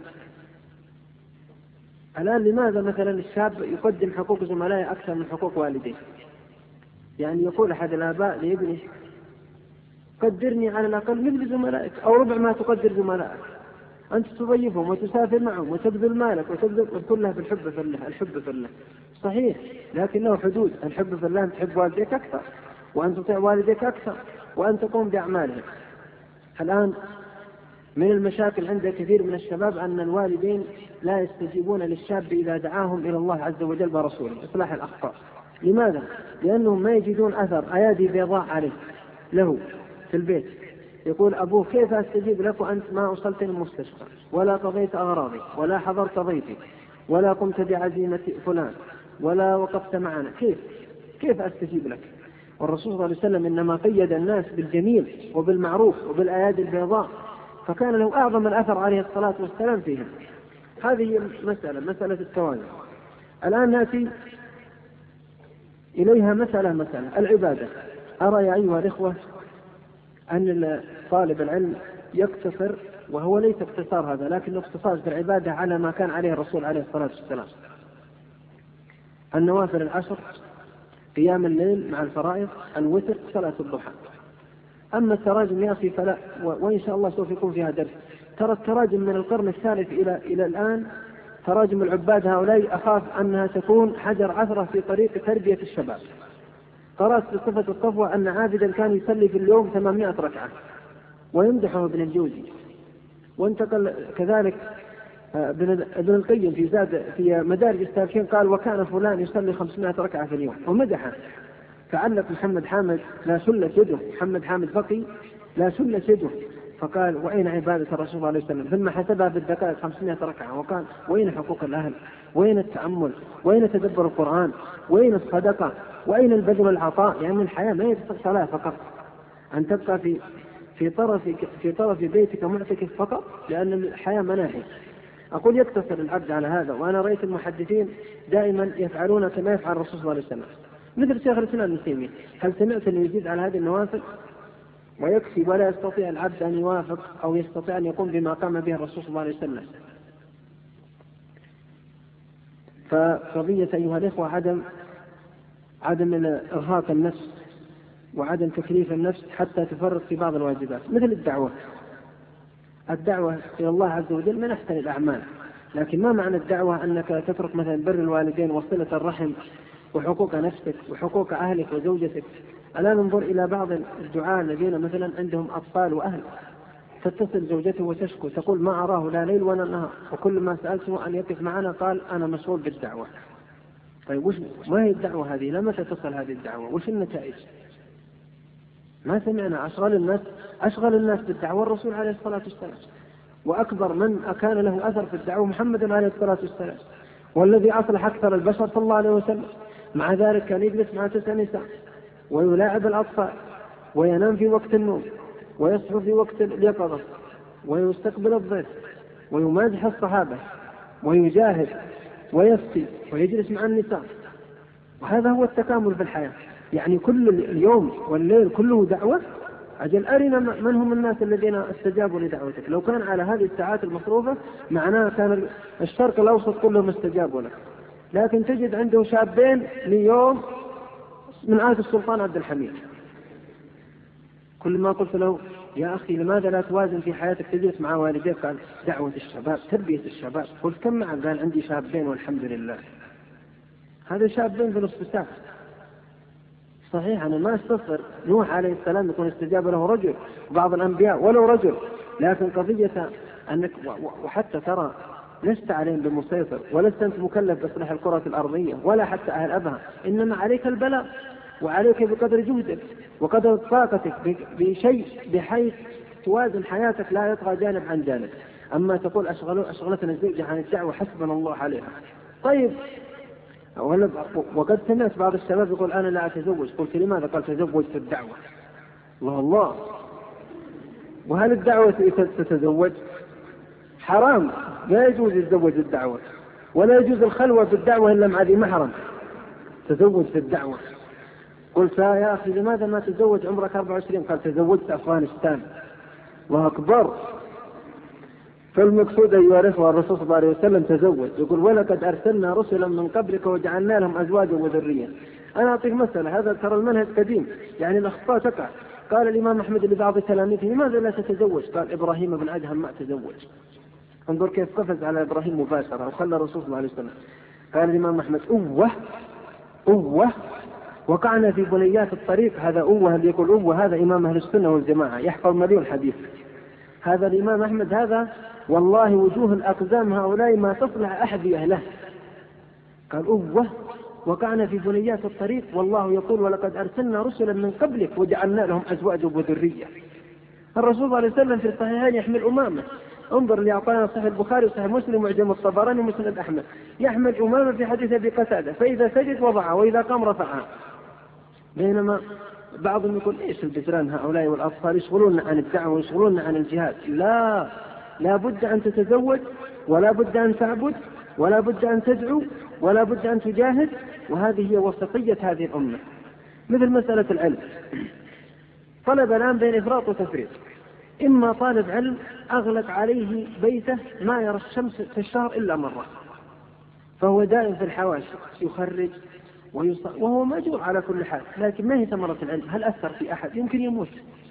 الآن لماذا مثلا الشاب يقدم حقوق زملائه أكثر من حقوق والديه؟ يعني يقول أحد الآباء لابنه قدرني على الأقل مثل زملائك أو ربع ما تقدر زملائك، أنت تضيفهم وتسافر معهم وتبذل مالك وتبذل كلها في الحب في الله. الحب في الله صحيح، لكن له حدود. الحب في الله أن تحب والديك أكثر، وأن تطيع والديك أكثر، وأن تقوم بأعمالهم. الآن من المشاكل عند كثير من الشباب أن الوالدين لا يستجيبون للشاب إذا دعاهم إلى الله عز وجل برسوله إصلاح الأخطاء. لماذا؟ لأنهم ما يجدون أثر أيادي بيضاء عليه له في البيت. يقول أبوه كيف أستجيب لك وأنت ما وصلت المستشفى ولا قضيت أغراضي ولا حضرت ضيفي ولا قمت بعزيمة فلان ولا وقفت معنا، كيف كيف أستجيب لك؟ والرسول صلى الله عليه وسلم إنما قيد الناس بالجميل وبالمعروف وبالأيادي البيضاء، فكان له أعظم الأثر عليه الصلاة والسلام فيهم. هذه مسألة مسألة التوازن. الآن نأتي إليها مسألة مسألة العبادة. أرى يا أيها الإخوة أن طالب العلم يقتصر، وهو ليس اقتصار هذا لكنه اقتصار في العبادة على ما كان عليه الرسول عليه الصلاة والسلام: النوافل العشر، قيام الليل مع الفرائض، الوتر، صلاة الضحى. أما التراجم يا أخي فلا، وإن شاء الله سوف يكون فيها درس. ترى التراجم من القرن الثالث إلى إلى الآن، تراجم العباد هؤلاء أخاف أنها تكون حجر عثرة في طريق تربية الشباب. قرأت في صفة الصفوة أن عابدا كان يصلي في اليوم ثمانمائة ركعة ويمدحه ابن الجوزي. وانتقل كذلك ابن القيم في زاد في مدارج السالكين قال وكان فلان يصلي خمسمائة ركعة في اليوم ومدحه. فعلق محمد حامد لا سلت يده، محمد حامد فقي لا سلت يده، فقال وأين عبادة الرسول صلى الله عليه وسلم؟ ثم حسبها بالدقائق خمسمائة ركعة، وقال وأين حقوق الأهل؟ وأين التأمل؟ وأين تدبر القرآن؟ وأين الصدقة؟ وأين البذل والعطاء؟ يعني الحياة ما هي صلاة فقط، أن تبقى في في طرف في طرف بيتك معتكف فقط، لأن الحياة مناهج. أقول يقتصر العبد على هذا. وأنا رأيت المحدثين دائما يفعلون كما يفعل الرسول صلى الله عليه وسلم، مثل شيخ الإسلام ابن تيمية. هل سمعت أن يزيد على هذه النوافل ويكفي ولا يستطيع العبد أن يوافق أو يستطيع أن يقوم بما قام به الرسول صلى الله عليه وسلم؟ فقضية أيها الإخوة عدم عدم إرهاق النفس وعدم تكليف النفس حتى تفرط في بعض الواجبات، مثل الدعوة. الدعوة إلى الله عز وجل من أحسن الأعمال، لكن ما معنى الدعوة أنك تترك مثلا بر الوالدين وصلة الرحم وحقوق نفسك وحقوق أهلك وزوجتك؟ الآن ننظر إلى بعض الدعاة الذين مثلا عندهم أطفال وأهل، تتصل زوجته وتشكو تقول ما أراه لا ليل ولا نهار، وكل ما سألته أن يقف معنا قال أنا مسؤول بالدعوة. طيب وش ما هي الدعوة هذه؟ لما تتصل هذه الدعوة وش النتائج؟ ما سمعنا. أشغل الناس أشغل الناس بالدعوة الرسول عليه الصلاة والسلام، وأكبر من كان له أثر في الدعوة محمد عليه الصلاة والسلام، والذي أصلح أكثر البشر صلى الله عليه وسلم. مع ذلك كان يجلس مع تسع نساء ويلاعب الأطفال وينام في وقت النوم ويصحو في وقت اليقظة ويستقبل الضيف ويمازح الصحابة ويجاهد ويفتي ويجلس مع النساء. وهذا هو التكامل في الحياة. يعني كل اليوم والليل كله دعوة. أجل أرنا من هم الناس الذين استجابوا لدعوتك. لو كان على هذه الساعات المصروفة معناه كان الشرق الأوسط كلهم استجابوا لك. لكن تجد عنده شابين ليوم من آل السلطان عبد الحميد، كل ما قلت له يا أخي لماذا لا توازن في حياتك تجلس مع والديك؟ قال دعوة الشباب، تربية الشباب. قلت كم معك؟ قال عندي شابين والحمد لله. هذا شابين في نصف ساعة. صحيح أنا ما استصغر نوح عليه السلام يكون استجاب له رجل، بعض الأنبياء ولو رجل، لكن قضية أنك وحتى ترى لست عليهم بمسيطر، ولست أنت مكلف بإصلاح الكرة الأرضية ولا حتى أهل أبها، إنما عليك البلاغ، وعليك بقدر جهدك وقدر طاقتك بشيء بحيث توازن حياتك لا يطغى جانب عن جانب. أما تقول أشغلتنا الزوجة عن الدعوة حسبنا الله عليها. طيب وقد سمعت بعض الشباب يقول أنا لا أتزوج. قلت لماذا؟ قال تزوج في الدعوة. الله الله. وهل الدعوة تتزوج؟ حرام، لا يجوز يتزوج الدعوة، ولا يجوز الخلوة بالدعوة إلا مع ذي محرم. تزوج في الدعوة. قلت يا أخي لماذا ما تزوج عمرك أربعة وعشرين؟ قال تزوجت أفغانستان. الله أكبر. فالمقصود أيها الإخوة الرسول صلى الله عليه وسلم تزوج، يقول ولقد أرسلنا رسلا من قبلك وجعلنا لهم أزواجا وذرية. أنا أعطيك مسألة، هذا ترى المنهج قديم، يعني الأخطاء تقع. قال الإمام أحمد لبعض تلاميذه لماذا لا تتزوج؟ قال إبراهيم بن أدهم ما تزوج. انظر كيف قفز على إبراهيم مباشرة وخلى الرسول صلى الله عليه وسلم. قال الإمام أحمد أوه أوه وقعنا في بنيات الطريق. هذا أوه اللي يقول أوه هذا إمام أهل السنة والجماعة يحفظ مليون حديث. هذا الإمام أحمد هذا والله وجوه الأقزام هؤلاء ما تصلح أحذية له. قال أوه وقعنا في بنيات الطريق والله يقول ولقد أرسلنا رسلا من قبلك وجعلنا لهم أزواجا وذرية. الرسول صلى الله عليه وسلم في الصحيحين يحمل أمامة. انظر اللي أعطانا صحيح البخاري وصحيح مسلم وعجم الطبراني ومسند أحمد، يحمل أمامة في حديث أبي قتادة فإذا سجد وضعها وإذا قام رفعها. بينما بعضهم يقول إيش البزران هؤلاء والأطفال يشغلون عن الدعوة ويشغلون عن الجهاد. لا، لا بد أن تتزوج ولا بد أن تعبد ولا بد أن تدعو ولا بد أن تجاهد، وهذه هي وسطية هذه الأمة. مثل مسألة العلم، طلب الآن بين إفراط وتفريط. إما طالب علم أغلق عليه بيته ما يرى الشمس في الشهر إلا مرة، فهو دائم في الحواشي يخرج وهو مأجور على كل حال، لكن ما هي ثمرة العلم؟ هل أثر في أحد؟ يمكن يموت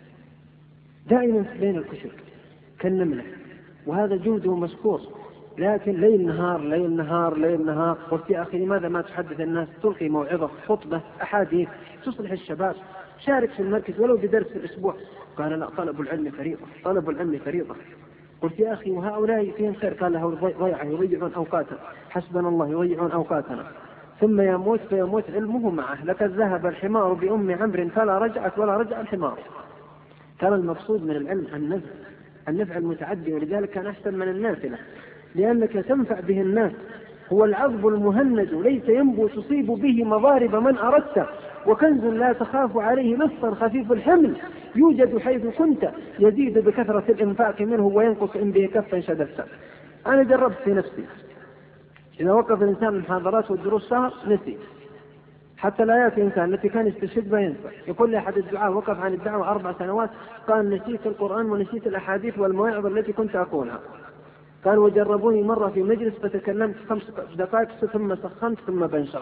دائما بين الكتب كالنملة، وهذا جهده مشكور، لكن ليل نهار ليل نهار ليل نهار. قلت يا أخي لماذا ما تحدث الناس، تلقي موعظة خطبة أحاديث تصلح الشباب، شارك في المركز ولو بدرس في الأسبوع. قال لا، طلب العلم فريضة، طلب العلم فريضة. قلت يا أخي وهؤلاء فيهم خير؟ قال له ضيعة يضيعون أوقاتنا، حسبنا الله يضيعون أوقاتنا. ثم يموت فيموت علمه معه. لقد ذهب الحمار بأم عمرو فلا رجعت ولا رجع الحمار. ترى المقصود من العلم النفع، النفع المتعدي، ولذلك كان أحسن من النافلة لأنك تنفع به الناس. هو العظب المهند ليس ينبو تصيب به مضارب من أردت، وكنز لا تخاف عليه لصا خفيف الحمل يوجد حيث كنت يزيد بكثرة الإنفاق منه وينقص إن به كفا شددت. أنا جربت في نفسي، إذا وقف الإنسان المحاضرات والدروس شهر نسي، حتى الآيات الإنسان التي كان يستشهد بها ينسى. يقول لي أحد الدعاء وقف عن الدعوة أربع سنوات قال نسيت القرآن ونسيت الأحاديث والمواعظ التي كنت أقولها. قال وجربوني مرة في مجلس فتكلمت خمس دقائق ثم سخنت ثم بنشرت.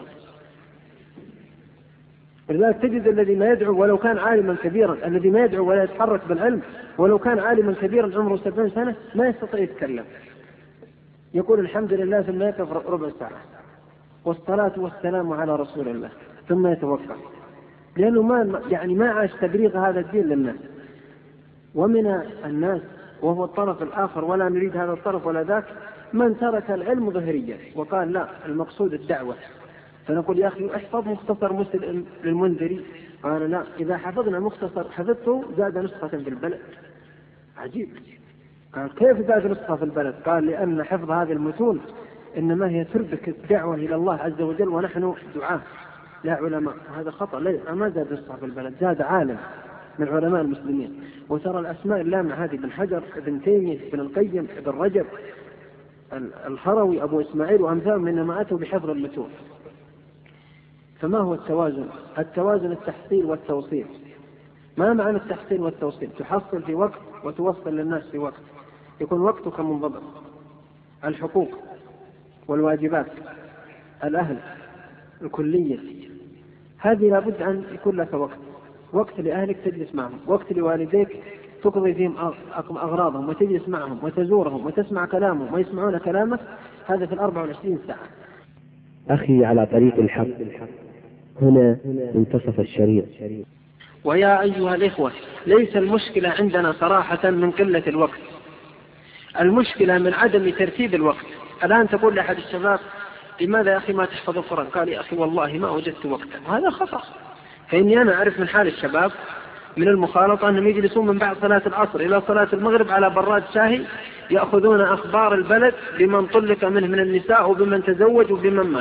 لذلك تجد الذي ما يدعو ولو كان عالما كبيرا، الذي ما يدعو ولا يتحرك بالعلم ولو كان عالما كبيرا عمره سبعين سنة ما يستطيع يتكلم، يقول الحمد لله ثم يقف ربع ساعة والصلاة والسلام على رسول الله ثم يتوقف، لأنه ما يعني ما عاش تبريغ هذا الدين للناس. ومن الناس وهو الطرف الآخر ولا نريد هذا الطرف ولا ذاك من ترك العلم ظهريا وقال لا المقصود الدعوة. فنقول يا أخي احفظ مختصر مسلم للمنذري، قال لا إذا حفظنا مختصر حفظته زاد نسخة في البلد. عجيب. قال كيف زاد نسخة في البلد؟ قال لأن حفظ هذه المتون إنما هي تربك الدعوة إلى الله عز وجل ونحن دعاة لا علماء. هذا خطأ، لا ما زاد نسخة في البلد، زاد عالم من علماء المسلمين. وترى الأسماء اللامعة هذه ابن حجر ابن تيمية ابن القيم ابن رجب الهروي أبو إسماعيل وأمثالهم إنما أتوا بحفظ المتون. فما هو التوازن؟ التوازن التحصيل والتوصيل. ما معنى التحصيل والتوصيل؟ تحصل في وقت وتوصل للناس في وقت، يكون وقتك منضبط. الحقوق والواجبات، الأهل، الكلية، هذه لابد أن يكون لك وقت، وقت لأهلك تجلس معهم، وقت لوالديك تقضي فيهم أغراضهم وتجلس معهم وتزورهم وتسمع كلامهم ويسمعون كلامك، هذا في الأربع والعشرين ساعة. أخي على طريق الحق، هنا منتصف الشريط. ويا أيها الإخوة ليس المشكلة عندنا صراحة من قلة الوقت، المشكلة من عدم ترتيب الوقت. الآن تقول لأحد الشباب لماذا يا أخي ما تحفظ القرآن؟ قال يا أخي والله ما وجدت وقتا، وهذا خطأ. فإني أنا أعرف من حال الشباب من المخالطة أنهم يجلسون من بعد صلاة العصر إلى صلاة المغرب على براد شاهي يأخذون أخبار البلد بمن طلق منه من النساء وبمن تزوج وبمن مات.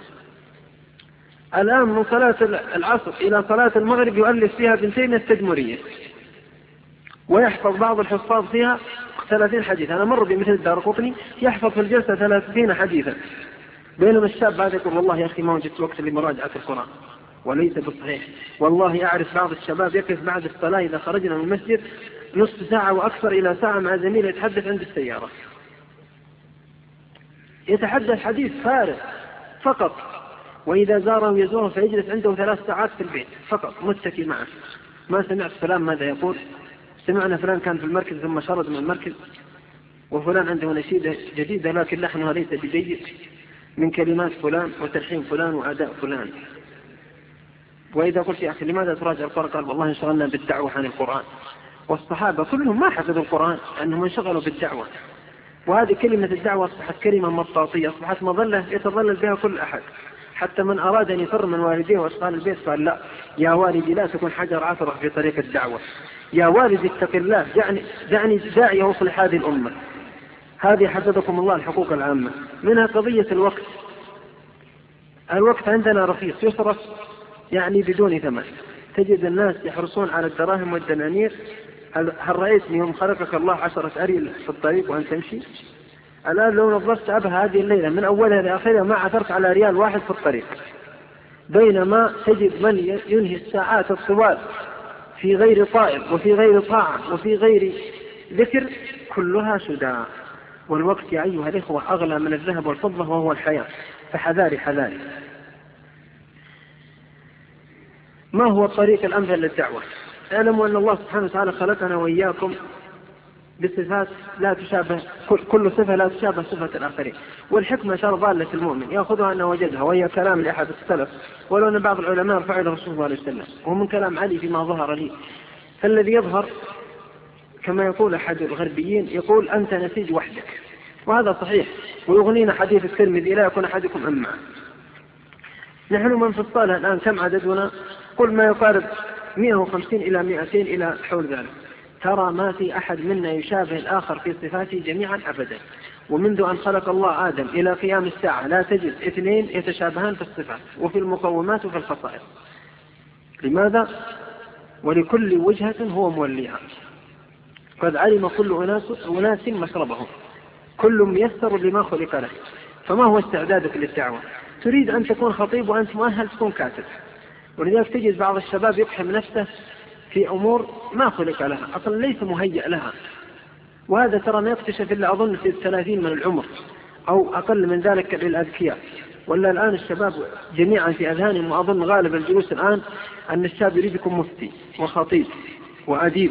الآن من صلاة العصر إلى صلاة المغرب يؤلف فيها بنتين التدمرية ويحفظ بعض الحفاظ فيها ثلاثين حديثا. أنا مر بمثل الدارقطني يحفظ في الجلسة ثلاثين حديثا، بينما الشاب هذا يقول والله يا أخي ما وجدت وقت لمراجعة القرآن. وليس بالصحيح. والله أعرف بعض الشباب يقف بعد الصلاة إذا خرجنا من المسجد نصف ساعة وأكثر إلى ساعة مع زميله يتحدث عند السيارة، يتحدث حديث فارغ فقط. وإذا زاره يزوره فيجلس عنده ثلاث ساعات في البيت فقط متكي معه. ما سمعت فلان ماذا يقول؟ سمعنا فلان كان في المركز ثم شرد من المركز، وفلان عنده نشيدة جديدة لكن لحنها ليس بجيد، من كلمات فلان وتلحين فلان وأداء فلان. وإذا قلت يا أخي لماذا تراجع القرآن؟ قال والله انشغلنا بالدعوة عن القرآن. والصحابة كلهم ما حفظوا القرآن أنهم انشغلوا بالدعوة. وهذه كلمة الدعوة أصبحت كلمة مطاطية، أصبحت مظلة يتظلل بها كل أحد. حتى من أراد أن يفر من والديه وأشغال البيت قال لا يا والدي لا تكون حجر عثرة في طريق الدعوة، يا والدي اتق الله دعني, دعني داعي يوصل هذه الأمة. هذه حفظكم الله الحقوق العامة. منها قضية الوقت. الوقت عندنا رخيص يصرف يعني بدون ثمن. تجد الناس يحرصون على الدراهم والدنانير. هل, هل رأيت يوم خلقك الله عشرة أريل في الطريق وأن تمشي؟ الآن لو نظرت أبها هذه الليلة من أولها لآخرها ما عثرت على ريال واحد في الطريق، بينما تجد من ينهي الساعات الطوال في غير طائر وفي غير طاعة وفي غير ذكر كلها سدى. والوقت يا أيها الإخوة أغلى من الذهب والفضة وهو الحياة، فحذاري حذاري. ما هو الطريق الأمثل للدعوة؟ اعلموا أن الله سبحانه وتعالى خلقنا وإياكم بصفات لا تشابه، كل صفة لا تشابه صفة الآخرين. والحكمة شر ضالة المؤمن يأخذها أنه وجدها، وهي كلام لأحد السلف، ولو أن بعض العلماء رفعوا إلى رسول الله عليه وسلم، ومن كلام علي فيما ظهر لي. فالذي يظهر كما يقول أحد الغربيين يقول أنت نسيج وحدك، وهذا صحيح. ويغنينا حديث الترمذي لا يكون أحدكم أمعا. نحن من في الصالة الآن كم عددنا؟ قل ما يقارب مئة وخمسين إلى مئتين إلى حول ذلك. ترى ما في أحد منا يشابه الآخر في صفاته جميعا أبدا. ومنذ أن خلق الله آدم إلى قيام الساعة لا تجد اثنين يتشابهان في الصفات وفي المقومات وفي الخصائص. لماذا؟ ولكل وجهة هو موليها. قد علم كل أناس, أناس مشربهم، كل ميسر لما خلق له. فما هو استعدادك للدعوة؟ تريد أن تكون خطيب وأنت مؤهل تكون كاتب، ولذلك تجد بعض الشباب يقحم نفسه في أمور ما خلق لها، أصلا ليس مهيئ لها. وهذا ترى ما يكتشف إلا أظن في الثلاثين من العمر أو أقل من ذلك للأذكياء. ولا الآن الشباب جميعا في أذهانهم، وأظن غالب الجلوس الآن أن الشاب يريد يكون مفتي وخطيب وأديب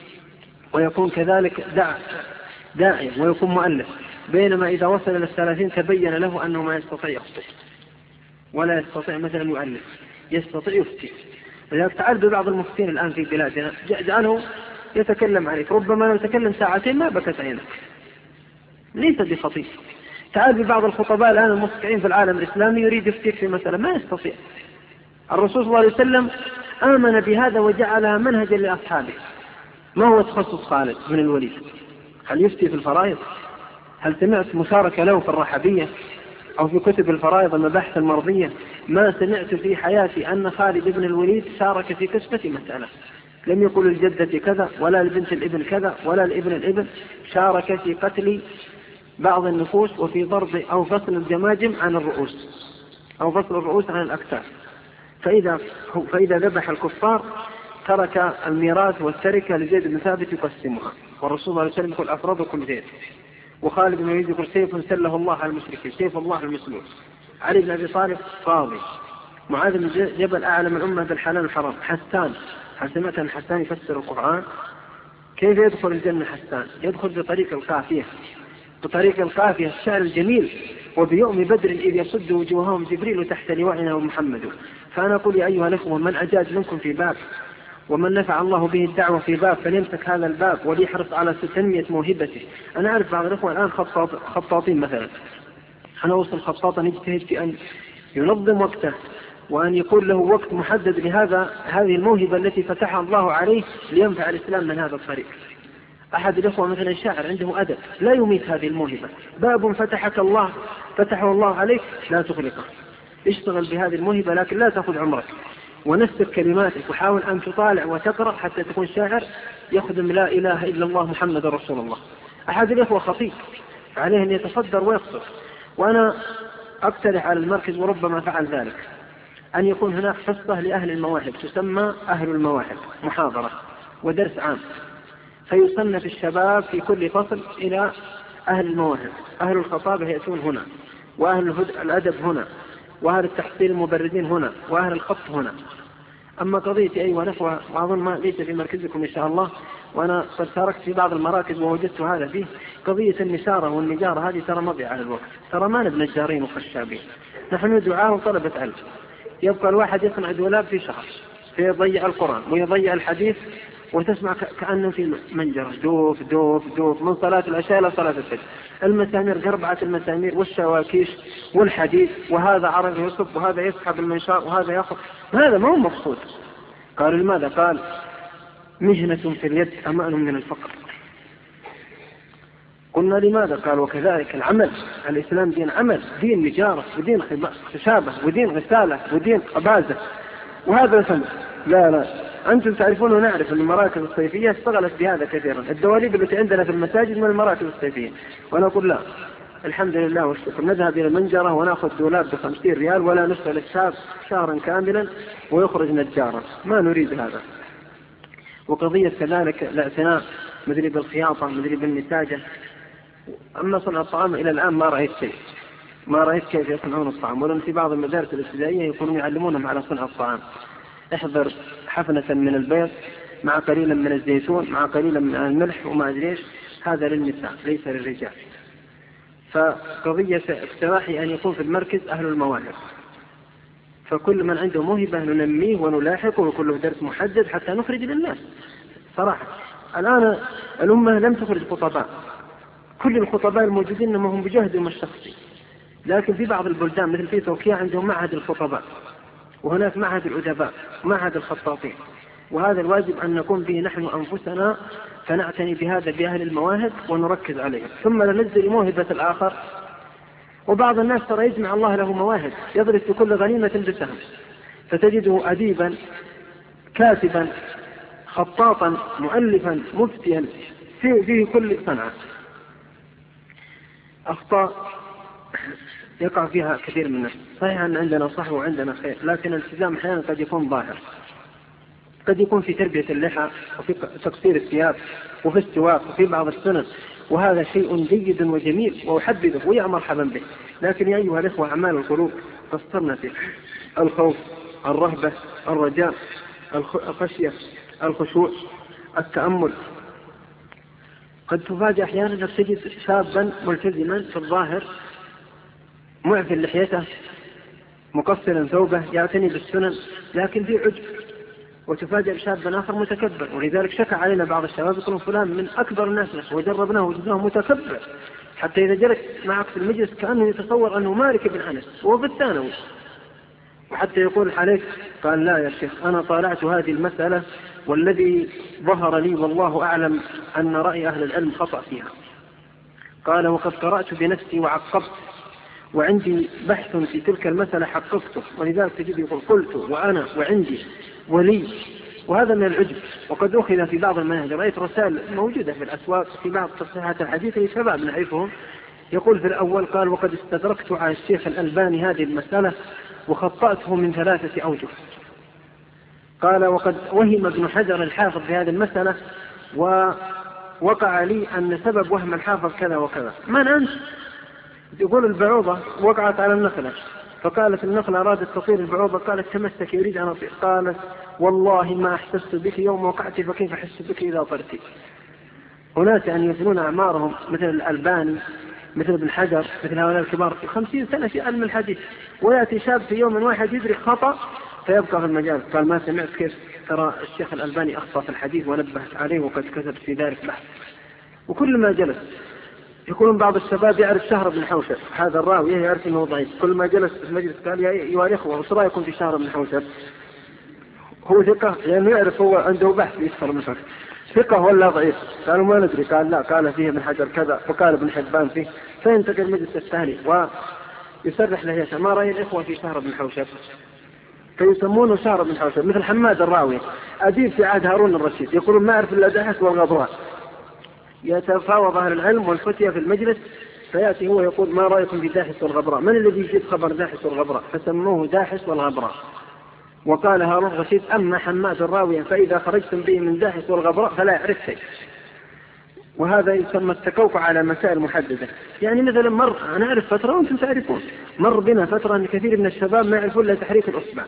ويكون كذلك داع داعي ويكون مؤلف، بينما إذا وصل إلى الثلاثين تبين له أنه ما يستطيع يخطئ ولا يستطيع مثلا يؤلف، يستطيع يفتي. لذلك تعال ببعض المفتين الآن في بلادنا جعله يتكلم عليك، ربما لو تكلم ساعتين ما بكت عينك، ليس بخطيب. تعال ببعض الخطباء الآن المسكعين في العالم الإسلامي يريد يفتيك في مسألة ما يستطيع. الرسول صلى الله عليه وسلم آمن بهذا وجعلها منهجا لأصحابه. ما هو تخصص خالد بن الوليد؟ هل يفتي في الفرائض؟ هل سمعت مشاركة له في الرحبية أو في كتب الفرائض المباحث المرضية؟ ما سمعت في حياتي أن خالد بن الوليد شارك في كشفة مسألة. لم يقل الجدة كذا ولا لبنت الابن كذا ولا الابن الابن. شارك في قتل بعض النفوس وفي ضرب أو فصل الجماجم عن الرؤوس أو فصل الرؤوس عن الأكتاف. فإذا, فإذا ذبح الكفار ترك الميراث والتركة لزيد بن ثابت يقسمها. والرسول صلى الله عليه وسلم يقول أفرضكم زيد. وخالد بن الوليد يقول سيف سله الله على المشركين، سيف الله المسلوب. علي بن أبي طالب قاضي. معاذ بن جبل أعلم الأمة بالحلال والحرام. حسان، هل سمعت أن حسان يفسر القرآن؟ كيف يدخل الجنة حسان؟ يدخل بطريق القافية، بطريق القافية الشعر الجميل. وبيوم بدر إذ يصد وجوههم جبريل تحت لوائنا ومحمد. فأنا أقول يا أيها الأخوة من أجاد منكم في باب ومن نفع الله به الدعوة في باب فليمسك هذا الباب وليحرص على تنمية موهبته. أنا أعرف بعض الأخوة الآن خطاط خطاطين مثلا، أنا أوصل خطاطا يجتهد في أن ينظم وقته وأن يكون له وقت محدد لهذا هذه الموهبة التي فتحها الله عليه لينفع الإسلام من هذا الطريق. أحد الأخوة مثلا الشاعر عنده أدب لا يميت هذه الموهبة، باب فتحك الله فتحه الله عليك لا تغلقه. اشتغل بهذه الموهبة لكن لا تأخذ عمرك، ونسب كلماتك وحاول أن تطالع وتقرأ حتى تكون شاعر يخدم لا إله إلا الله محمد رسول الله. أحد الأخوة خطيب عليه أن يتصدر ويقصر، وأنا أقترح على المركز وربما فعل ذلك أن يكون هناك حصة لأهل المواهب تسمى أهل المواهب، محاضرة ودرس عام، فيصنف الشباب في كل فصل إلى أهل المواهب. أهل الخطابة يأتون هنا، وأهل الأدب هنا، وأهل التحصيل المبردين هنا، وأهل الخط هنا. أما قضية أيها الأخوة، وأظن ما ليس في مركزكم إن شاء الله، وأنا قد شاركت في بعض المراكز ووجدت هذا فيه، قضية النشارة والنجارة هذه ترى مضيعة على الوقت، ترى ما نبنى نجارين وخشابين، نحن دعاة وطلبة علم. يبقى الواحد يصنع دولاب في شهر فيضيع القرآن ويضيع الحديث، وتسمع كأنه في منجرة دوف دوف دوف من صلاة العشاء إلى صلاة الفجر، المسامير قربعة المسامير والشواكيش والحديث، وهذا عرض يصب وهذا يسحب المنشار وهذا يأخذ، هذا ما هو مقصود. قال لماذا؟ قال مهنة في اليد أمان من الفقر. قلنا لماذا؟ قال وكذلك العمل، الإسلام دين عمل، دين نجارة ودين خشابة ودين غسالة ودين قبازة، وهذا الفن. لا لا أنتم تعرفون ونعرف أن المراكز الصيفية اشتغلت بهذا كثيرا، الدواليب التي عندنا في المساجد من المراكز الصيفية، ونقول لا الحمد لله والشكر، نذهب إلى المنجرة ونأخذ دولاب بخمسين ريال ولا نشتغل الشاب شهرا كاملا ويخرج نجارا، ما نريد هذا. وقضية كذلك الاعتناء، مدري بالخياطة، مدري بالنساجة. أما صنع الطعام إلى الآن ما رأيت شيء، ما رأيت كيف يصنعون الطعام، ولأن في بعض المدارس الابتدائية يكونون يعلمونهم على صنع الطعام. احضر حفنة من البيض مع قليلا من الزيتون مع قليلا من الملح وما أدري إيش، هذا للنساء ليس للرجال. فقضية اقتراحي أن يكون في المركز أهل المواهب، فكل من عنده موهبة ننميه ونلاحقه وكله درس محدد حتى نخرج للناس. صراحة الآن الأمة لم تخرج خطباء، كل الخطباء الموجودين ما هم بجهدهم الشخصي، لكن في بعض البلدان مثل في تركيا عندهم معهد الخطباء، وهناك معهد الأدباء، معهد الخطاطين، وهذا الواجب أن نقوم به نحن أنفسنا، فنعتني بهذا بأهل المواهب ونركز عليه، ثم ننزل موهبة الآخر. وبعض الناس ترى يجمع الله له مواهب، يضرب في كل غنيمة بسهم، فتجده أديبا كاتبا خطاطا مؤلفا مفتيا في فيه كل صنعة. أخطاء يقع فيها كثير من الناس، صحيح أن عندنا صح وعندنا خير، لكن الالتزام أحيانا قد يكون ظاهر، قد يكون في تربية اللحى وفي تقصير الثياب وفي السواك وفي بعض السنن، وهذا شيء جيد وجميل وأحبذه ويا مرحبا به. لكن يا أيها الإخوة أعمال القلوب قصرنا فيه، الخوف، الرهبة، الرجاء، الخشية، الخشوع، التأمل. قد تفاجأ أحيانا أنك تجد شابا ملتزما في الظاهر معفي لحيته مقصرا ثوبه يعتني بالسنن، لكن في عجب. وتفاجأ بشاب آخر متكبر، ولذلك شكى علينا بعض الشباب يقولون فلان من أكبر الناس، وجربناه وجدناه متكبر، حتى إذا جلس معك في المجلس كأنه يتصور أنه مالك بن أنس وهو في الثانوي، وحتى يقول عليك قال لا يا شيخ أنا طالعت هذه المسألة والذي ظهر لي والله أعلم أن رأي أهل العلم خطأ فيها. قال وقد قرأت بنفسي وعقبت وعندي بحث في تلك المسألة حققته، ولذلك تجد يقول قلت وأنا وعندي ولي، وهذا من العجب. وقد أخذ في بعض المناهج، رأيت رسائل موجودة في الأسواق في بعض تصحيحات الحديث لشباب نعرفهم، يقول في الأول قال وقد استدركت على الشيخ الألباني هذه المسألة وخطأته من ثلاثة أوجه. قال وقد وهم ابن حجر الحافظ في هذه المسألة ووقع لي أن سبب وهم الحافظ كذا وكذا. من أنت؟ يقول البعوضة وقعت على النخلة، فقالت النخلة أرادت تطير البعوضة، قالت تمسك يريد أن أطير، قالت والله ما أحسست بك يوم وقعت فكيف أحس بك إذا طرت. هناك يعني يفنون أعمارهم مثل الألباني مثل ابن حجر مثل هؤلاء الكبار في خمسين سنة في علم الحديث، ويأتي شاب في يوم واحد يدرك خطأ فيبقى في المجال. قال ما سمعت كيف ترى الشيخ الألباني أخطأ في الحديث ونبهت عليه وقد كتب في ذلك بحث. وكل ما جلس يقولون بعض الشباب يعرف شهر بن حوشب، هذا الراوي يعرف انه ضعيف، كل ما جلس في المجلس قال يا ايها الاخوه وش رايكم في شهر بن حوشب؟ هو ثقه لانه يعرف هو عنده بحث يسخر من فكر ثقه ولا ضعيف؟ قالوا ما ندري، قال لا قال فيه ابن حجر كذا وقال ابن حبان فيه، فينتقل المجلس الثاني ويسرح له يسأل ما راي الاخوه في شهر بن حوشب؟ فيسمونه شهر بن حوشب. مثل حماد الراوي اديب في عهد هارون الرشيد، يقولون ما يعرف الا دحس والغضراء، يتفاوض أهل العلم والفتية في المجلس فيأتي هو يقول ما رأيكم بداحس والغبراء؟ من الذي يجيب خبر داحس والغبراء؟ فسموه داحس والغبراء. وقال هارون الرشيد أما حماد الراوية فإذا خرجتم به من داحس والغبراء فلا يعرف شيء. وهذا يسمى التكوكع على مسائل محددة. يعني مثلا مر أنا أعرف فترة وأنتم تعرفون، مر بنا فترة أن كثير من الشباب ما يعرفون إلا تحريك الأصبع،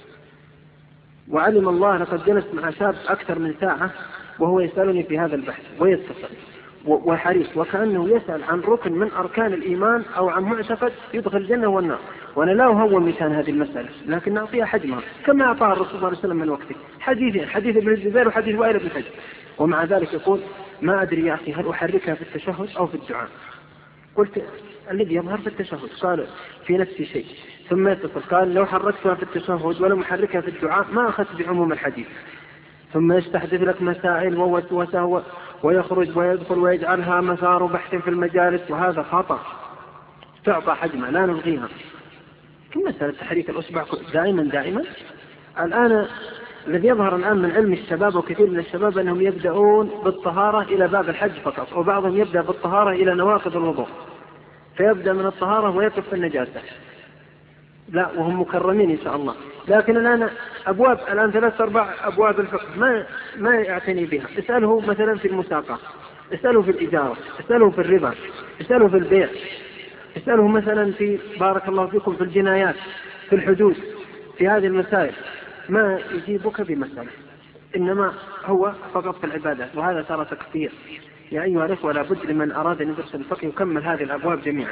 وعلم الله لقد جلست مع شاب أكثر من ساعة وهو يسألني في هذا البحث ويتصل وحريص وكأنه يسأل عن ركن من أركان الإيمان أو عن معتقد يدخل الجنة والنار، وأنا لا أهون مثال هذه المسألة لكن أعطيها حجمها كما أعطاها الرسول صلى الله عليه وسلم من وقته، حديثين، حديث ابن الجزير وحديث وائل بن حجر. ومع ذلك يقول ما أدري يا أخي هل أحركها في التشهد أو في الدعاء؟ قلت الذي يظهر في التشهد. قال في نفسي شيء، ثم يتصل قال لو حركتها في التشهد ولم أحركها في الدعاء ما أخذت بعموم الحديث. ثم يستحدث لك مسائل ووسوسة ويخرج ويدخل ويجعلها مسار بحث في المجالس، وهذا خطأ. تعطى حجمة لا نلغيها. كم مسألة تحريك الأصبع دائما دائما. الآن الذي يظهر الآن من علم الشباب وكثير من الشباب أنهم يبدأون بالطهارة إلى باب الحج فقط، وبعضهم يبدأ بالطهارة إلى نواقض الوضوء، فيبدأ من الطهارة ويقف في النجاسة. لا، وهم مكرمين إن شاء الله. لكن الآن أبواب الآن ثلاث أربع أبواب الفقه ما ما يعتني بها. اسأله مثلا في المساقة، اسأله في الإجارة، اسأله في الربا، اسأله في البيع، اسأله مثلا في بارك الله فيكم في الجنايات، في الحدود، في هذه المسائل ما يجيبك بمسألة، إنما هو فقط في العبادات، وهذا ترى تكفير. يا أيها الأخوة لابد لمن أراد أن يدرس الفقه يكمل هذه الأبواب جميعا.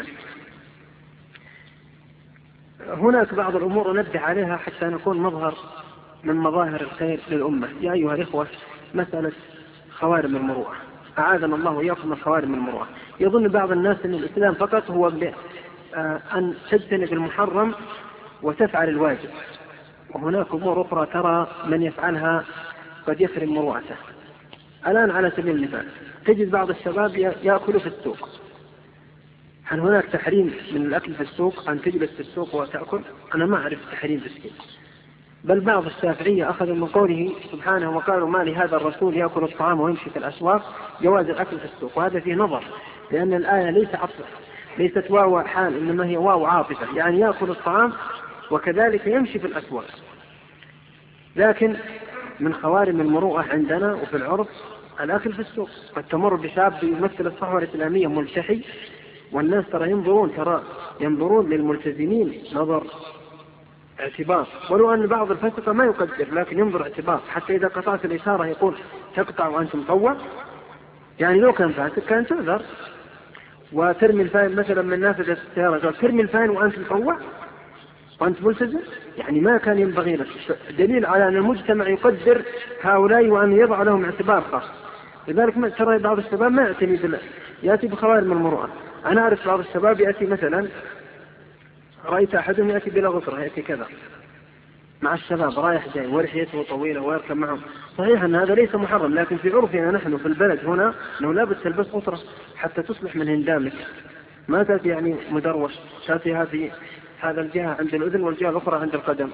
هناك بعض الأمور ننبه عليها حتى نكون مظهر من مظاهر الخير للأمة. يا أيها الأخوة مسألة خوارم المروءة، أعاذنا الله وإياكم من خوارم المروءة. يظن بعض الناس أن الإسلام فقط هو أن تجتنب المحرم وتفعل الواجب، وهناك أمور أخرى ترى من يفعلها قد يخرم مروءته. الآن على سبيل المثال تجد بعض الشباب يأكل في السوق. هل هناك تحريم من الأكل في السوق أن تجلس في السوق وتأكل؟ أنا ما أعرف تحريم في السوق. بل بعض الشافعية أخذوا من قوله سبحانه وقالوا ما لهذا الرسول يأكل الطعام ويمشي في الأسواق جواز الأكل في السوق، وهذا فيه نظر، لأن الآية ليس عطف، ليست واو حال، إنما هي واو عاطفة، يعني يأكل الطعام وكذلك يمشي في الأسواق. لكن من خوارم المروءة عندنا وفي العرف الأكل في السوق. قد تمر بشاب يمثل الصحوة الإسلامية ملتحي والناس ترى ينظرون ترى ينظرون للملتزمين نظر اعتبار، ولو أن بعض الفسقة ما يقدر لكن ينظر اعتبار، حتى إذا قطعت الإشارة يقول تقطع وأنت مطوع، يعني لو كان فاسق كان تعذر. وترمي الفاين مثلا من نافذة السيارة قال ترمي الفاين وأنت مطوع وأنت ملتزم، يعني ما كان ينبغي لك. دليل على أن المجتمع يقدر هؤلاء وأن يضع لهم اعتبار خاص. لذلك ترى بعض الشباب ما يعتني بالله، يأتي بخوارم المروءة. أنا أعرف بعض الشباب يأتي مثلا، رأيت أحدهم يأتي بلا غفرة، يأتي كذا مع الشباب رايح جاي ولحيته طويلة ويركب معهم. صحيح أن هذا ليس محرم، لكن في عرفنا نحن في البلد هنا أنه لا بد تلبس غفرة حتى تصلح من هندامك، ما تأتي يعني مدروش، تأتي هذه هذا الجهة عند الأذن والجهة الأخرى عند القدم.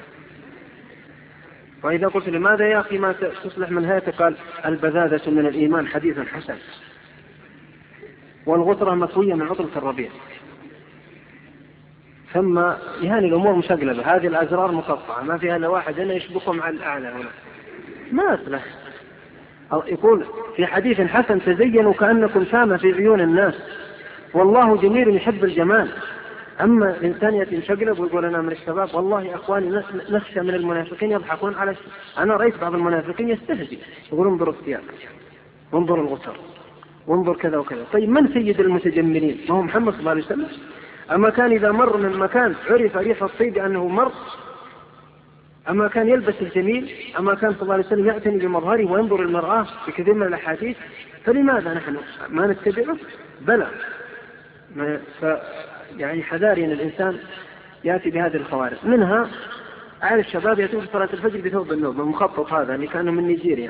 وإذا قلت لماذا يا أخي ما تصلح من هيئة؟ قال البذاذة من الإيمان حديث حسن، والغطرة مطوية من عطلة الربيع. ثم يعني الأمور مشقلبة، هذه الأزرار مقطعة ما فيها إلا واحد هنا يشبكهم على الأعلى هنا، ما أصلح. يقول في حديث حسن تزينوا كأنكم سامة في عيون الناس والله جميل يحب الجمال. أما الإنسان يأتي مشقلب ويقول أنا من الشباب، والله يا أخواني نخشى من المنافقين يضحكون على شيء. أنا رأيت بعض المنافقين يستهزئ يقول انظروا الثياب وانظروا الغتر وانظر كذا وكذا. طيب من سيد المتجملين؟ ما هو محمد صلى الله عليه وسلم. أما كان إذا مر من مكان عرف ريح الطيب أنه مر، أما كان يلبس الجميل، أما كان صلى الله عليه وسلم يعتني بمظهره وينظر المرآة في كثير من الأحاديث، فلماذا نحن ما نتبعه؟ بلى. ف يعني حذاري أن الإنسان يأتي بهذه الخوارج. منها أعرف شباب يأتون في صلاة الفجر بثوب النوم، المخطط هذا اللي كانوا من نيجيريا،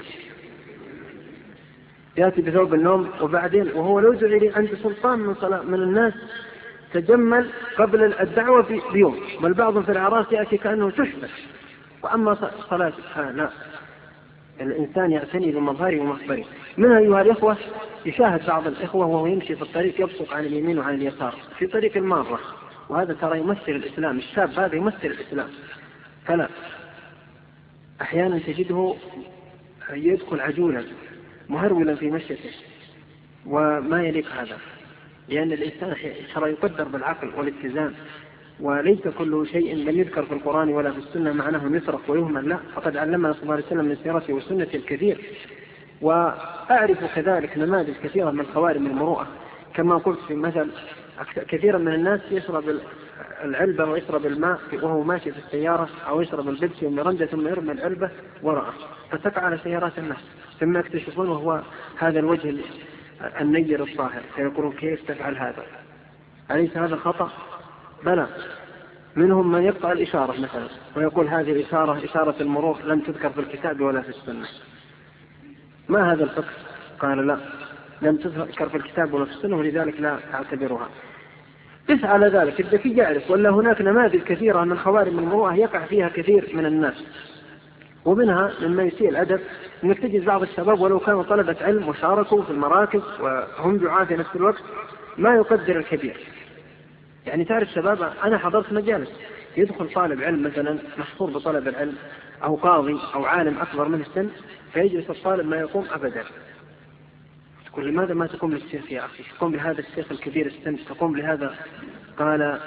يأتي بثوب النوم وبعدين وهو لو زعل عند سلطان من, صلاة من الناس تجمل قبل الدعوة بيوم، بل بعضهم في الأعراس يأتي كأنه تشبه. وأما صلاة لا الإنسان يعتني بمظهره ومخبره. منها أيها الإخوة يشاهد بعض الإخوة وهو يمشي في الطريق يبصق عن اليمين وعن اليسار في طريق المارة، وهذا ترى يمثل الإسلام، الشاب هذا يمثل الإسلام. فلا، أحيانا تجده يدخل عجولا مهرولا في مشيته وما يليق هذا، لأن الإنسان ترى يقدر بالعقل والاتزان، وليس كل شيء لم يذكر في القرآن ولا في السنة معناه يترك ويهمل، لا، فقد علمنا صلى الله عليه وسلم من سيرته وسنته الكثير. وأعرف كذلك نماذج كثيرة من خوارم المروءة، كما قلت في مثل كثيرا من الناس يشرب العلبة ويشرب الماء وهو ماشي في السيارة، أو يشرب البيبسي ومرندة ثم يرمي العلبة وراءه فتقع على سيارات الناس، ثم يكتشفون وهو هذا الوجه النير الطاهر، فيقولون كيف تفعل هذا؟ أليس هذا خطأ؟ بلى. منهم من يقطع الإشارة مثلا ويقول هذه الإشارة إشارة المرور لم تذكر في الكتاب ولا في السنة. ما هذا الفقه؟ قال لا، لم تذكر في الكتاب ولا في السنة ولذلك لا أعتبرها. قس على ذلك الذكي يعرف، ولا هناك نماذج كثيرة من خوارم المروءة يقع فيها كثير من الناس. ومنها مما يسيء الأدب أنك تجد بعض الشباب ولو كانوا طلبة علم وشاركوا في المراكز وهم دعاة في نفس الوقت ما يقدر الكبير. يعني تعرف شباب، أنا حضرت مجالس يدخل طالب علم مثلا محصور بطلب العلم أو قاضي أو عالم أكبر منه السن، فيجلس الطالب ما يقوم أبدا. تقول لماذا ما تقوم للشيخ يا أخي؟ تقوم لهذا الشيخ الكبير السن، تقوم لهذا. قال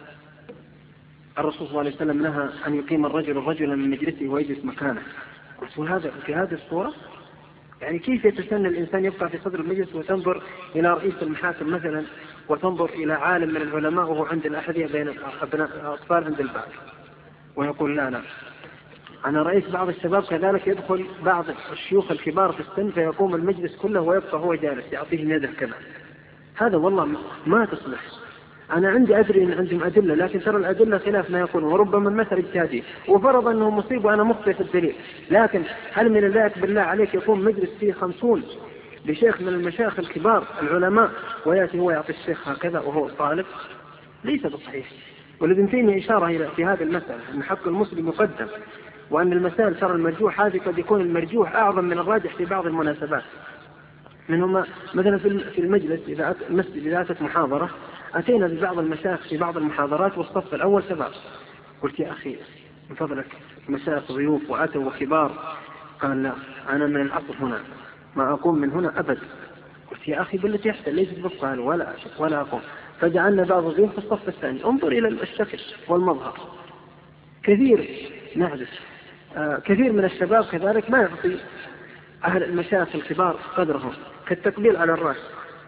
الرسول صلى الله عليه وسلم نهى أن يقيم الرجل الرجل من مجلسه ويجلس مكانه. قلت هذا في هذه الصورة؟ يعني كيف يتسنى الإنسان يبقى في صدر المجلس وتنظر إلى رئيس المحاكم مثلا وتنظر إلى عالم من العلماء وهو عند الأحذية بين أبناء الأطفال عند الباب ويقول لا لا. أنا رأيت بعض الشباب كذلك يدخل بعض الشيوخ الكبار في السن فيقوم المجلس كله ويبقى هو جالس يعطيه يده كذا. هذا والله ما تصلح. أنا عندي أدري أن عندهم أدلة، لكن ترى الأدلة خلاف ما يقولون، وربما المثل اجتهادي وفرض أنه مصيب وأنا مخطئ في الدليل. لكن هل من اللائق بالله عليك يقوم مجلس فيه خمسون بشيخ من المشايخ الكبار العلماء ويأتي هو يعطي الشيخ هكذا وهو طالب؟ ليس بصحيح. ولابن تيمية إشارة إلى في هذه المسألة أن حق المسلم مقدم، وأن المسائل ترى المرجوح هذه قد يكون المرجوح أعظم من الراجح في بعض المناسبات. منهما مثلا في المجلس إذا المسجد إذا أتت محاضرة أتينا ببعض المشايخ في بعض المحاضرات والصف الأول شباب، قلت يا أخي من فضلك مشايخ ضيوف وأتوا وكبار. قال لا، أنا من الأصل هنا ما أقوم من هنا أبد. قلت يا أخي بالتي يحسن ليس بالقال ولا أشك ولا أقوم. فجعلنا بعض الضيوف في الصف الثاني. انظر إلى الشكل والمظهر. كثير نحدث آه كثير من الشباب كذلك ما يعطي أهل المشايخ الكبار قدرهم، كالتقبيل على الرأس.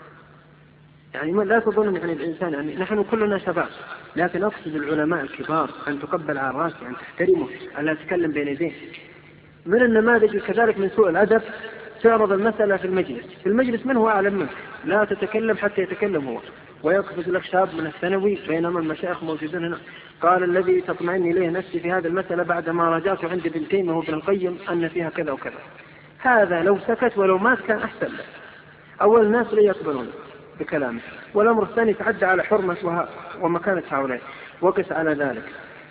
يعني لا تظن يعني الإنسان، يعني نحن كلنا شباب، لكن أقصد العلماء الكبار أن تقبل على الرأس، أن تحترمه، أن لا تتكلم بين يديه. من النماذج كذلك من سوء الأدب تعرض المسألة في المجلس، في المجلس من هو أعلم منك، لا تتكلم حتى يتكلم هو، ويقفز لك شاب من الثانوي بينما المشايخ موجودين هنا. قال الذي تطمئن إليه نفسي في هذه المسألة بعدما راجعت عند ابن تيمية وابن القيم أن فيها كذا وكذا. هذا لو سكت ولو مات كان أحسن له. أول الناس لا يقبلون بكلامه، والأمر الثاني تعدى على حرمة ومكانة هؤلاء. وقس على ذلك.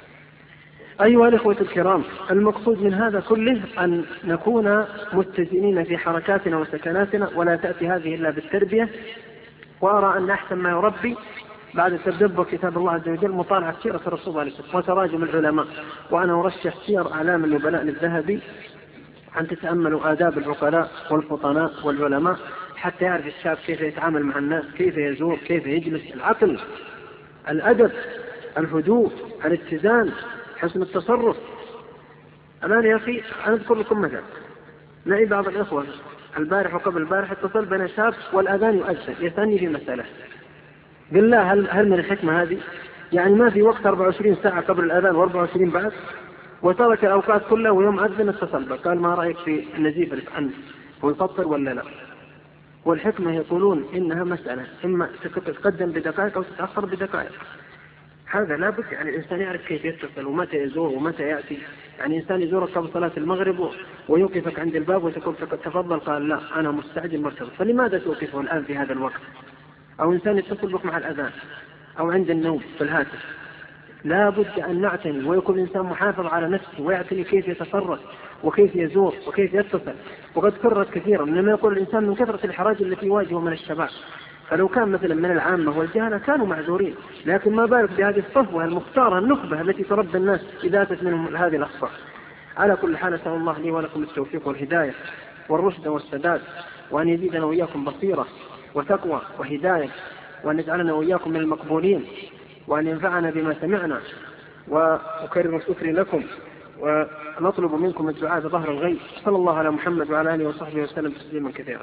أيها الإخوة الكرام، المقصود من هذا كله أن نكون متزنين في حركاتنا وسكناتنا، ولا تأتي هذه إلا بالتربية. وأرى أن أحسن ما يربي بعد تدبر كتاب الله عز وجل مطالعة سيرة الرسول عليه الصلاة والسلام وتراجم العلماء. وأنا أرشح سير أعلام النبلاء للذهبي أن تتأملوا آداب العقلاء والفطناء والعلماء حتى يعرف الشاب كيف يتعامل مع الناس، كيف يزور، كيف يجلس، العقل، الأدب، الهدوء، الاتزان، حسن التصرف. الآن يا أخي أنا أذكر لكم مثلا، معي بعض الإخوة البارح وقبل البارح اتصل بنا شاب والأذان يؤذن يسألني في مسألة. بالله هل, هل من الحكمة هذه؟ يعني ما في وقت أربعة وعشرين ساعة قبل الأذان وأربعة وعشرين بعد، وترك الأوقات كلها ويوم أذن اتصل به قال ما رأيك في النزيف الآن، هو يفطر ولا لا؟ والحكمة يقولون إنها مسألة إما تتقدم بدقائق أو تتأخر بدقائق. هذا لا بد يعني الإنسان يعرف كيف يتصل ومتى يزور ومتى يأتي. يعني إنسان يزورك قبل صلاة المغرب ويوقفك عند الباب وتقول تفضل، قال لا أنا مستعجل مرتبط، فلماذا توقفه الآن في هذا الوقت؟ أو إنسان يتصل بك مع الأذان أو عند النوم في الهاتف. لا بد أن نعتني ويكون الإنسان محافظ على نفسه ويعتني كيف يتصرف وكيف يزور وكيف يتصل، وقد كررت كثيرا لما يقول الإنسان من كثرة الحراج التي يواجهه من الشباب. فلو كان مثلا من العامة والجهلة كانوا معذورين، لكن ما بالك بهذه الصفوة المختارة النخبة التي تربى الناس إذا أتت منهم هذه الأخطاء. على كل حال أسأل الله لي ولكم التوفيق والهداية والرشد والسداد، وأن يزيدنا وإياكم بصيرة وتقوى وهداية، وأن يجعلنا وإياكم من المقبولين، وأن ينفعنا بما سمعنا. وأكرر شكري لكم ونطلب منكم الدعاء بظهر الغيب. صلى الله على محمد وعلى آله وصحبه وسلم تسليما كثيرا.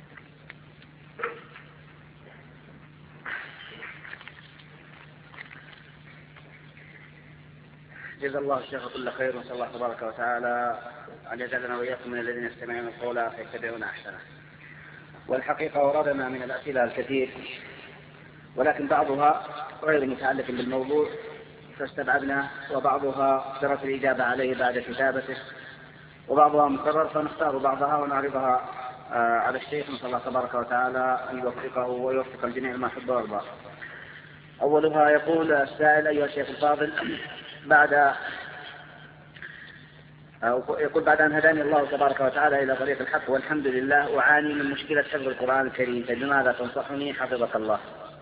جزا الله الشيخ كل خير، ونسأل الله تبارك وتعالى أن يجعلنا وإياكم من الذين يستمعون القول فيتبعون أحسنه. والحقيقة وردنا من الأسئلة الكثير، ولكن بعضها غير متعلق بالموضوع فاستبعدنا، وبعضها درت الإجابة عليه بعد كتابته، وبعضها مكرر فنختار بعضها ونعرضها على الشيخ. نسأل الله تبارك وتعالى أن يوفقه ويوفق الجميع ما يحب ويرضى. أولها يقول السائل: أيها الشيخ الفاضل، بعد يقول بعد أن هداني الله تبارك وتعالى إلى طريق الحق والحمد لله، أعاني من مشكلة حفظ القرآن الكريم، فبماذا تنصحني حفظك الله؟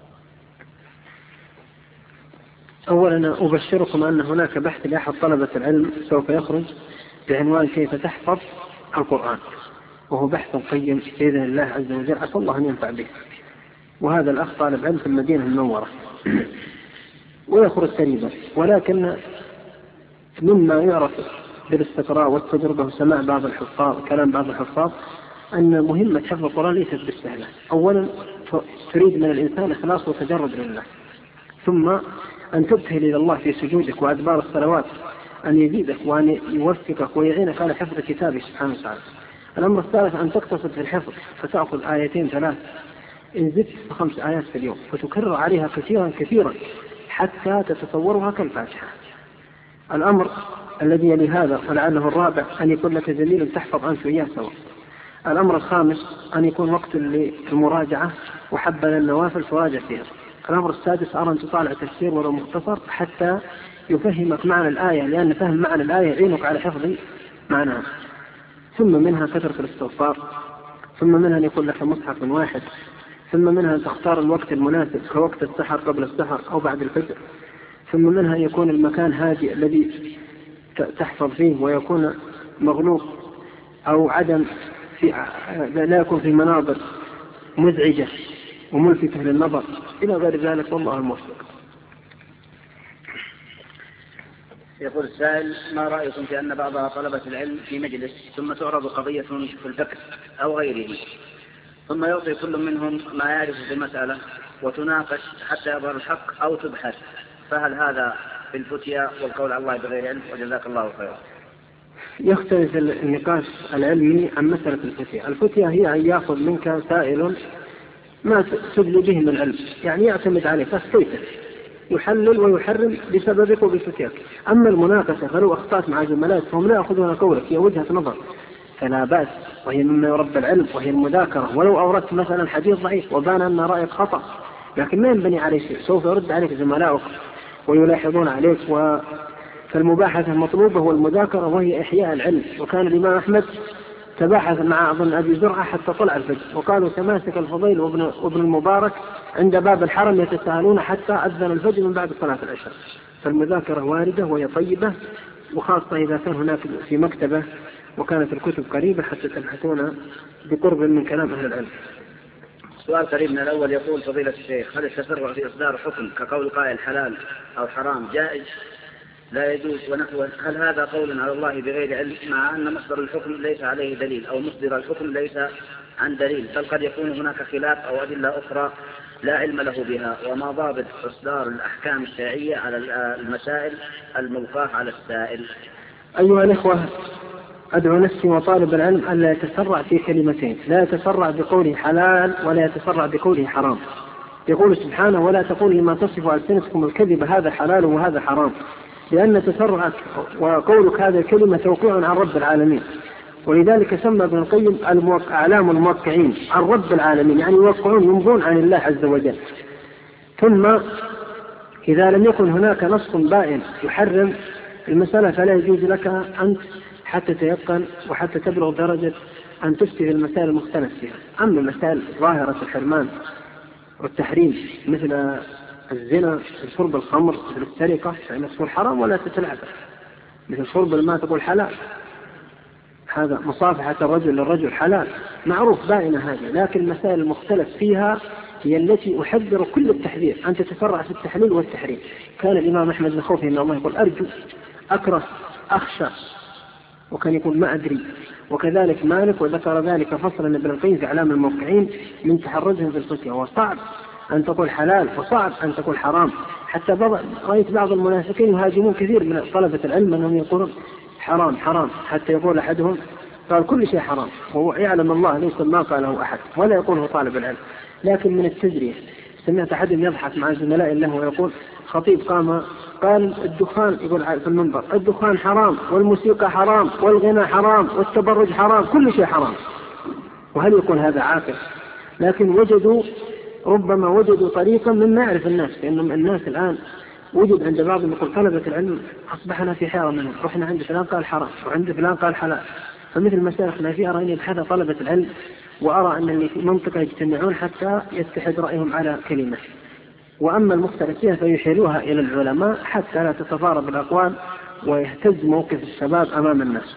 أولا أبشركم أن هناك بحث لأحد طلبة العلم سوف يخرج بعنوان كيف تحفظ القرآن، وهو بحث قيم بإذن الله عز وجل، أسأل الله أن ينفع به. وهذا الأخ طالب علم في المدينة المنورة ويخرج قريبا، ولكن مما يعرف بالاستقراء والتجربة وسماع بعض الحفاظ وكلام بعض الحفاظ أن مهمة حفظ القرآن ليست بالسهلة. أولا تريد من الإنسان إخلاص وتجرد لله، ثم أن تبتهل إلى الله في سجودك وأدبار الصلوات أن يزيدك وأن يوفقك ويعينك على حفظ كتابه سبحانه وتعالى. الأمر الثالث أن تقتصد في الحفظ، فتأخذ آيتين ثلاث إن زدت خمس آيات في اليوم، فتكرر عليها كثيرا كثيرا حتى تتصورها كالفاتحة. الأمر الذي يلي هذا ولعله الرابع أن يكون لك زميل تحفظ أنت وإياه سوا. الأمر الخامس أن يكون وقت للمراجعة وحبذا النوافل تراجع فيها. الأمر السادس أرى أن تطالع تفسير ولو مختصر حتى يفهمك معنى الآية، لأن فهم معنى الآية يعينك على حفظ معناها. ثم منها كثرة الاستغفار، ثم منها أن يكون لك مصحف واحد، ثم منها أن تختار الوقت المناسب كوقت السحر قبل السحر أو بعد الفجر، ثم منها أن يكون المكان هادئ الذي تحفظ فيه ويكون مغلوق أو عدم في لا يكون في مناظر مزعجة وملفتة للنظر إلى غير ذلك، والله الموفق. يقول السائل: ما رأيكم في أن بعض طلبة العلم في مجلس ثم تعرض قضية في الفقه أو غيره، ثم يعطي كل منهم ما يعرف في المسألة وتناقش حتى يظهر الحق أو تبحث، فهل هذا في الفتيا والقول على الله بغير علم؟ وجزاك الله خيرا. يختلف النقاش العلمي عن مسألة الفتيا. الفتيا هي أن يأخذ منك سائل ما تدلي به من علم، يعني يعتمد عليه فاستيته يحلل ويحرم بسببك وبفتياك. أما المناقشة فلو أخطأت مع زملائك فهم لا يأخذون قولك، هي وجهة نظر فلا بأس، وهي مما يربى العلم وهي المذاكرة. ولو أوردت مثلا حديث ضعيف وبان أن رأيك خطأ لكن ما ينبني عليه شيء، سوف يرد عليك زملائك ويلاحظون عليك. فالمباحثة المطلوبة هو المذاكرة وهي إحياء العلم. وكان الإمام أحمد تباحث مع أظن أبي زرعة حتى طلع الفجر، وقالوا تماسك الفضيل وابن, وابن المبارك عند باب الحرم يتساءلون حتى أذن الفجر من بعد صلاة العشاء. فالمذاكرة واردة وهي طيبة، وخاصة إذا كان هناك في مكتبة وكانت الكتب قريبة حتى تبحثون بقرب من كلام أهل العلم. سؤال قريب من الأول يقول: فضيلة الشيخ، هل التسرع في إصدار حكم كقول قائل حلال أو حرام جائز لا يجوز ونحوه، هل هذا قول على الله بغير علم، مع أن مصدر الحكم ليس عليه دليل أو مصدر الحكم ليس عن دليل، بل قد يكون هناك خلاف أو أدلة أخرى لا علم له بها؟ وما ضابط إصدار الأحكام الشرعية على المسائل الملقاة على السائل؟ أيها الإخوة، أدعو نفسي وطالب العلم ألا يتسرع في كلمتين: لا يتسرع بقوله حلال ولا يتسرع بقوله حرام. يقول سبحانه: ولا تقولوا ما تصف ألسنتكم الكذب هذا حلال وهذا حرام، لأن تسرعك وقولك هذه الكلمة توقيع عن رب العالمين. ولذلك سمى ابن القيم أعلام الموقعين عن رب العالمين، يعني يوقعون يمضون عن الله عز وجل. ثم إذا لم يكن هناك نص بائن يحرم المسألة فلا يجوز لك أن حتى تيقن وحتى تبلغ درجة أن تفتي في المسائل المختلف فيها. أما مسائل ظاهرة الحرمان والتحريم مثل الزنا، مثل شرب الخمر، مثل السرقة، فإن تقول حرام ولا تتلعب، مثل شرب الماء تقول حلال، هذا مصافحة الرجل للرجل حلال، معروف بائنة هذه. لكن المسائل المختلف فيها هي التي أحذر كل التحذير أن تتفرع في التحليل والتحريم. كان الإمام أحمد من خوفه من الله يقول أرجو، أكره، أخشى، وكان يقول ما أدري. وكذلك مالك، وذكر ذلك فصلا ابن القيم في أعلام الموقعين من تحرجهم في الفتية. وصعب أن تقول حلال وصعب أن تقول حرام. حتى رأيت بعض المنافقين يهاجمون كثير من طلبة العلم أنهم يقولون حرام حرام، حتى يقول أحدهم قال كل شيء حرام، وهو يعلم الله ليس ما قاله أحد ولا يقوله طالب العلم. لكن من التجرية سمعت أحدهم يضحك مع زملاء له ويقول خطيب قام قال الدخان، يقول في المنبر الدخان حرام والموسيقى حرام والغنى حرام والتبرج حرام، كل شيء حرام. وهل يكون هذا عاقل؟ لكن وجدوا ربما وجدوا طريقا مما يعرف الناس، لأنهم الناس الآن وجد عند بعضهم يقول طلبة العلم أصبحنا في حيرة منهم، رحنا عند فلان قال حرام وعند فلان قال حلال. فمثل مسائل خلافية أرى أن يبحث طلبة العلم، وأرى أن اللي في منطقة يجتمعون حتى يتحد رأيهم على كلمة. وأما المختلف فيها فيشيروها إلى العلماء حتى لا تتضارب الأقوال ويهتز موقف الشباب أمام الناس.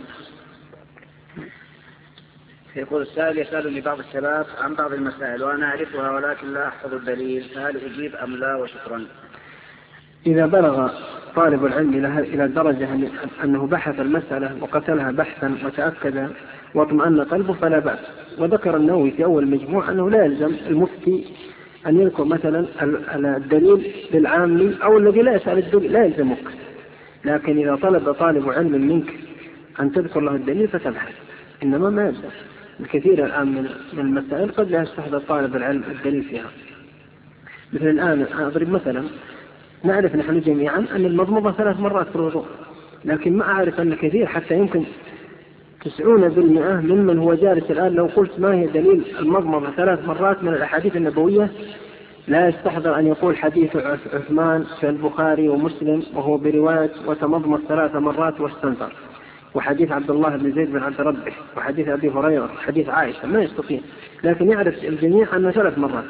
يقول السائل يسألني بعض الشباب عن بعض المسائل وأنا أعرفها ولكن لا أحفظ الدليل، فهل أجيب أم لا؟ وشكرا. إذا بلغ طالب العلم إلى درجة أنه بحث المسألة وقتلها بحثا وتأكد واطمأن قلبه فلا بأس. وذكر النووي في أول مجموع أنه لا يلزم المفتي أن يذكر مثلا الدليل للعامي أو الذي لا يسأل الدليل، لا يلزمك. لكن إذا طلب طالب علم منك أن تذكر له الدليل فتبحث، إنما ما يلزم. الكثير الآن من المسائل قد لا يستحضر طالب العلم الدليل فيها. مثل الآن أضرب مثلا، نعرف نحن جميعا أن المضمضة ثلاث مرات في الوضوء، لكن ما أعرف أن كثير حتى يمكن تسعون بالمئة ممن هو جالس الآن لو قلت ما هي دليل المضمضة ثلاث مرات من الأحاديث النبوية لا يستحضر أن يقول حديث عثمان في البخاري ومسلم وهو برواية وتمضمض ثلاث مرات واستنثر، وحديث عبد الله بن زيد بن عبد ربه، وحديث أبي هريرة، وحديث عائشة، ما يستطيع. لكن يعرف الجميع أنه ثلاث مرات.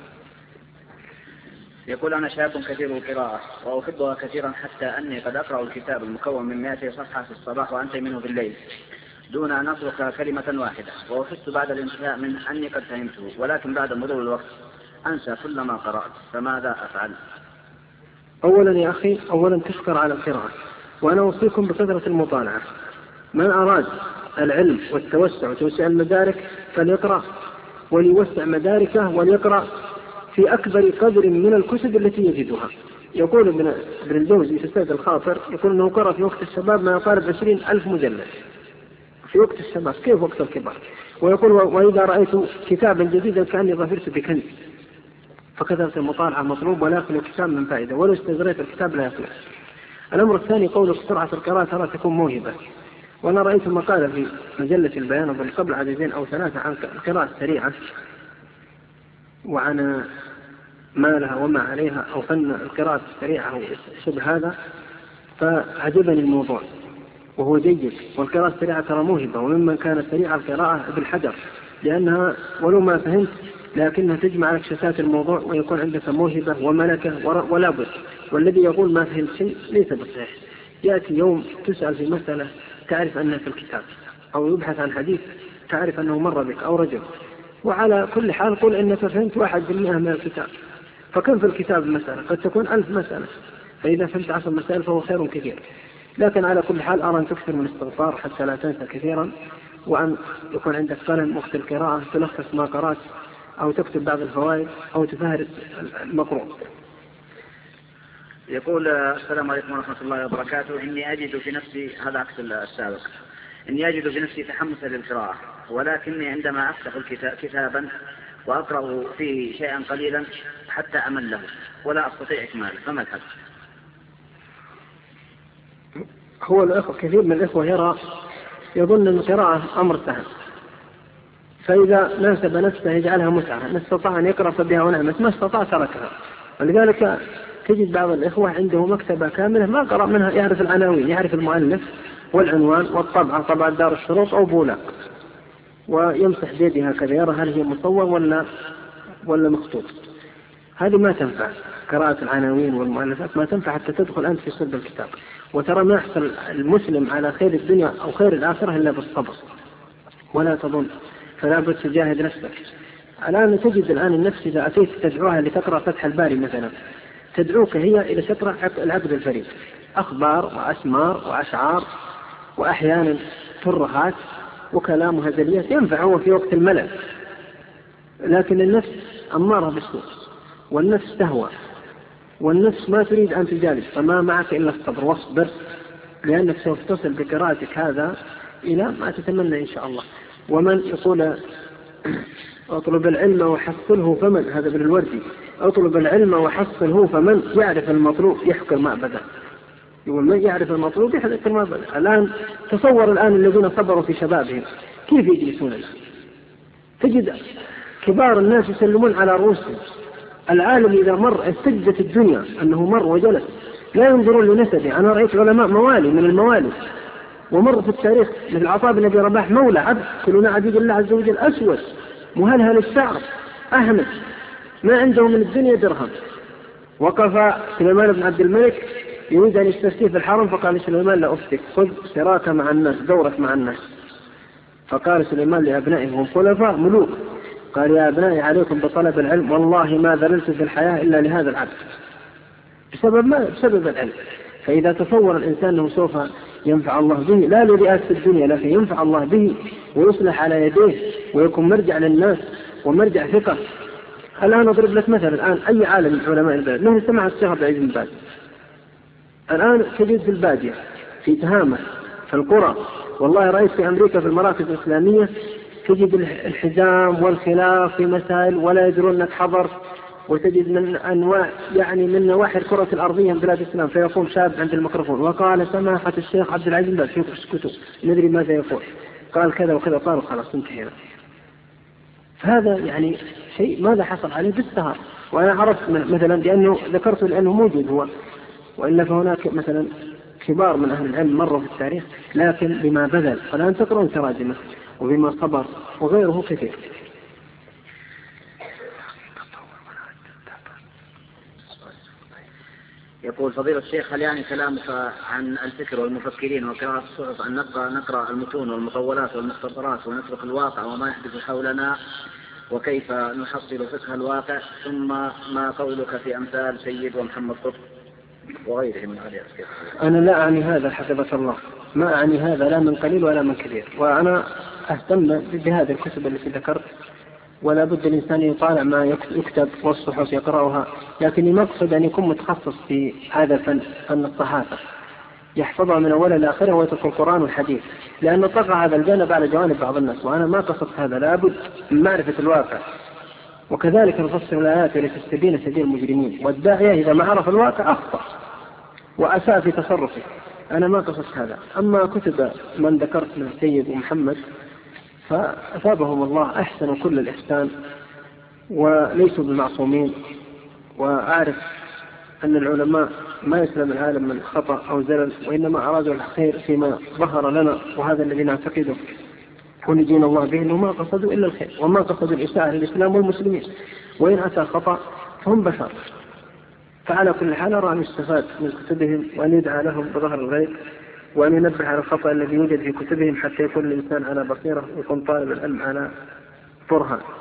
يقول أنا شاب كثير القراءة وأحبها كثيرا حتى أني قد أقرأ الكتاب المكون من مئة صفحة في الصباح وأنتهي منه بالليل دون أن أترك كلمة واحدة، وأحس بعد الانتهاء منه أني قد فهمته، ولكن بعد مرور الوقت أنسى كل ما قرأت، فماذا أفعل؟ أولا يا أخي، أولا تشكر على القراءة، وأنا أوصيكم بكثرة المطالعة. من أراد العلم والتوسع وتوسع المدارك فليقرأ، وليوسع مداركه وليقرأ في أكبر قدر من الكتب التي يجدها. يقول ابن الجوزي في سيد الخاطر يقول أنه قرأ في وقت الشباب ما يقارب عشرين ألف مجلد في وقت الشباب، كيف وقت الكبار؟ ويقول وإذا رأيت كتابا جديدا كأني ظفرت بكنز. فكثرة المطالعة مطلوب، ولا يخلو كتاب من فائدة، ولو استجريت الكتاب لا يخلو. الأمر الثاني قولك سرعة القراءة ترى تكون موهبة، وأنا رأيت مقالة في مجلة البيان من قبل عددين أو ثلاثة عن القراءة السريعة وعن ما لها وما عليها، أو فن القراءة السريعة أو شبه هذا، فعجبني الموضوع وهو جيد. والقراءة السريعة ترى موهبة، وممن كان سريع القراءة بالحجر، لأنها ولو ما فهمت لكنها تجمع لك شتات الموضوع ويكون عندك موهبة وملكة ولا بد. والذي يقول ما فهمت شيء ليس بصحيح. يأتي يوم تسأل في مسألة تعرف أنها في الكتاب، أو يبحث عن حديث تعرف أنه مر بك أو رجل، وعلى كل حال قل إنك فهمت واحد بالمئة من الكتاب. فكم في الكتاب المسألة؟ قد تكون ألف مسألة، فإذا فهمت عشر مسائل فهو خير كثير. لكن على كل حال أرى أن تكثر من الاستغفار حتى لا تنسى كثيرا، وأن يكون عندك قلم وقت القراءة تلخص ما قرأت، أو تكتب بعض الفوائد، أو تفهرس المقروء. يقول السلام عليكم ورحمة الله وبركاته، إني أجد في نفسي، هذا عكس السابق، إني أجد في نفسي تحمسا للقراءة، ولكني عندما أفتح الكتاب كتابا وأقرأ فيه شيئا قليلا حتى أمل له ولا أستطيع إكماله، فما الحل؟ هو الأخوة كثير من الإخوة يرى يظن أن القراءة أمر سهل، فإذا ناسب نفسه يجعلها متعة، ما استطاع أن يقرأ فبها ونعمت، ما استطاع تركها. ولذلك تجد بعض الإخوة عنده مكتبة كاملة ما قرأ منها، يعرف العناوين، يعرف المؤلف، والعنوان والطبعة، طبعا دار الشروط أو بولاق، ويمسح بيدها هكذا يرى هل هي مصور ولا ولا مخطوط. هذه ما تنفع، قراءة العناوين والمؤلفات ما تنفع حتى تدخل أنت في صلب الكتاب. وترى ما يحصل المسلم على خير الدنيا أو خير الآخرة إلا بالصبر، ولا تظن، فلا بد تجاهد نفسك. الآن تجد الآن النفس إذا أتيت تدعوها لتقرأ فتح الباري مثلا، تدعوك هي إلى تقرأ العقد الفريد، أخبار وأسمار وأشعار وأحيانا ترهات وكلام هزليات، ينفع هو في وقت الملل، لكن النفس أمارة بالسوء، والنفس تهوى، والنفس ما تريد أن تجالس، فما معك إلا الصبر واصبر، لأنك سوف تصل بقراءتك هذا إلى ما تتمنى إن شاء الله. ومن يقول أطلب العلم وحصله فمن، هذا ابن الوردي، أطلب العلم وحصله فمن يعرف المطلوب يحقر ما بدأ، يقول من يعرف المطلوب يحقر ما بدأ. الآن تصور الآن الذين صبروا في شبابهم كيف يجلسون الآن، تجد كبار الناس يسلمون على رؤوسهم. العالم إذا مر استجدت الدنيا أنه مر وجلس، لا ينظرون لنسبه. أنا رأيت علماء موالي من الموالي ومر في التاريخ مثل عطاء بن أبي رباح مولى عبد، كلنا عبيد الله عز وجل، أسود مهلهل الشعر أحمد ما عنده من الدنيا درهم. وقف سليمان بن عبد الملك يريد أن يستفتي في الحرم، فقال سليمان لا أفتك، خذ سراك مع الناس، دورك مع الناس. فقال سليمان لأبنائه هم خلفاء ملوك، قال يا أبنائي عليكم بطلب العلم، والله ما ذللت في الحياة إلا لهذا العبد، بسبب ما؟ بسبب العلم. فإذا تصور الإنسان أنه سوف ينفع الله به، لا لرئاسة الدنيا، لكن ينفع الله به ويصلح على يديه ويكون مرجع للناس ومرجع ثقة. الآن أضرب لك مثلا، الآن أي عالم من علماء البلد له سمع الشيخ عبد العزيز بن باز، الآن تجد في البادية في تهامة في القرى، والله رأيت في أمريكا في المراكز الإسلامية تجد الحزام والخلاف في مسائل ولا يدرون أنك حضر، وتجد من أنواع يعني من نواحي الكرة الأرضية من بلاد الإسلام، فيقوم شاب عند الميكروفون وقال سماحة الشيخ عبد العزيز بن باز، شوف اسكتوا ندري ماذا يقول، قال كذا وكذا، قالوا خلاص انتهينا. فهذا يعني شيء ماذا حصل عليه بالسهر. وأنا عرفت مثلا لأنه ذكرته لأنه موجود هو، وإلا فهناك مثلا كبار من أهل العلم مروا في التاريخ لكن بما بذل، فالآن تقرؤون تراجمه وبما صبر وغيره كثير. يقول فضيلة الشيخ هل يعني كلامك عن الفكر والمفكرين وقراءة الصحف أن نقرأ, نقرأ المتون والمطولات والمختصرات ونترك الواقع وما يحدث حولنا وكيف نحصل فقه الواقع، ثم ما قولك في أمثال سيد ومحمد قطب وغيرهم من عليه؟ أنا لا أعني هذا حفظك الله، ما أعني هذا لا من قليل ولا من كثير، وأنا أهتم بهذه الكتب التي ذكرت، ولا بد الإنسان يطالع ما يكتب والصحف يقرأها، لكن المقصد أن يكون متخصص في هذا الفن، فن الصحافة، يحفظها من أولها لآخرها ويترك القرآن والحديث، لأن طغى هذا الجانب على جوانب بعض الناس، وأنا ما قصدت هذا، لا بد من معرفة الواقع. وكذلك نفسر الآيات لتستبين سبيل المجرمين، والداعية إذا ما عرف الواقع أخطأ وأساء في تصرفه، أنا ما قصدت هذا. أما كتب من ذكرت من سيد ومحمد فأثابهم الله أحسن كل الإحسان وليسوا بالمعصومين، وأعرف أن العلماء ما يسلم العالم من خطأ أو زلل، وإنما أرادوا الخير فيما ظهر لنا، وهذا الذي نعتقده ونجينا الله به، أنه ما قصدوا إلا الخير وما قصدوا الإساءة للإسلام والمسلمين، وإن أتى خطأ فهم بشر. فعلى كل حال أرى أن يستفاد من كتبهم وأن يدعى لهم بظهر الغيب، وأن ينبه على الخطأ الذي يوجد في كتبهم حتى يكون الإنسان على بصيرة ويكون طالب العلم على برهان.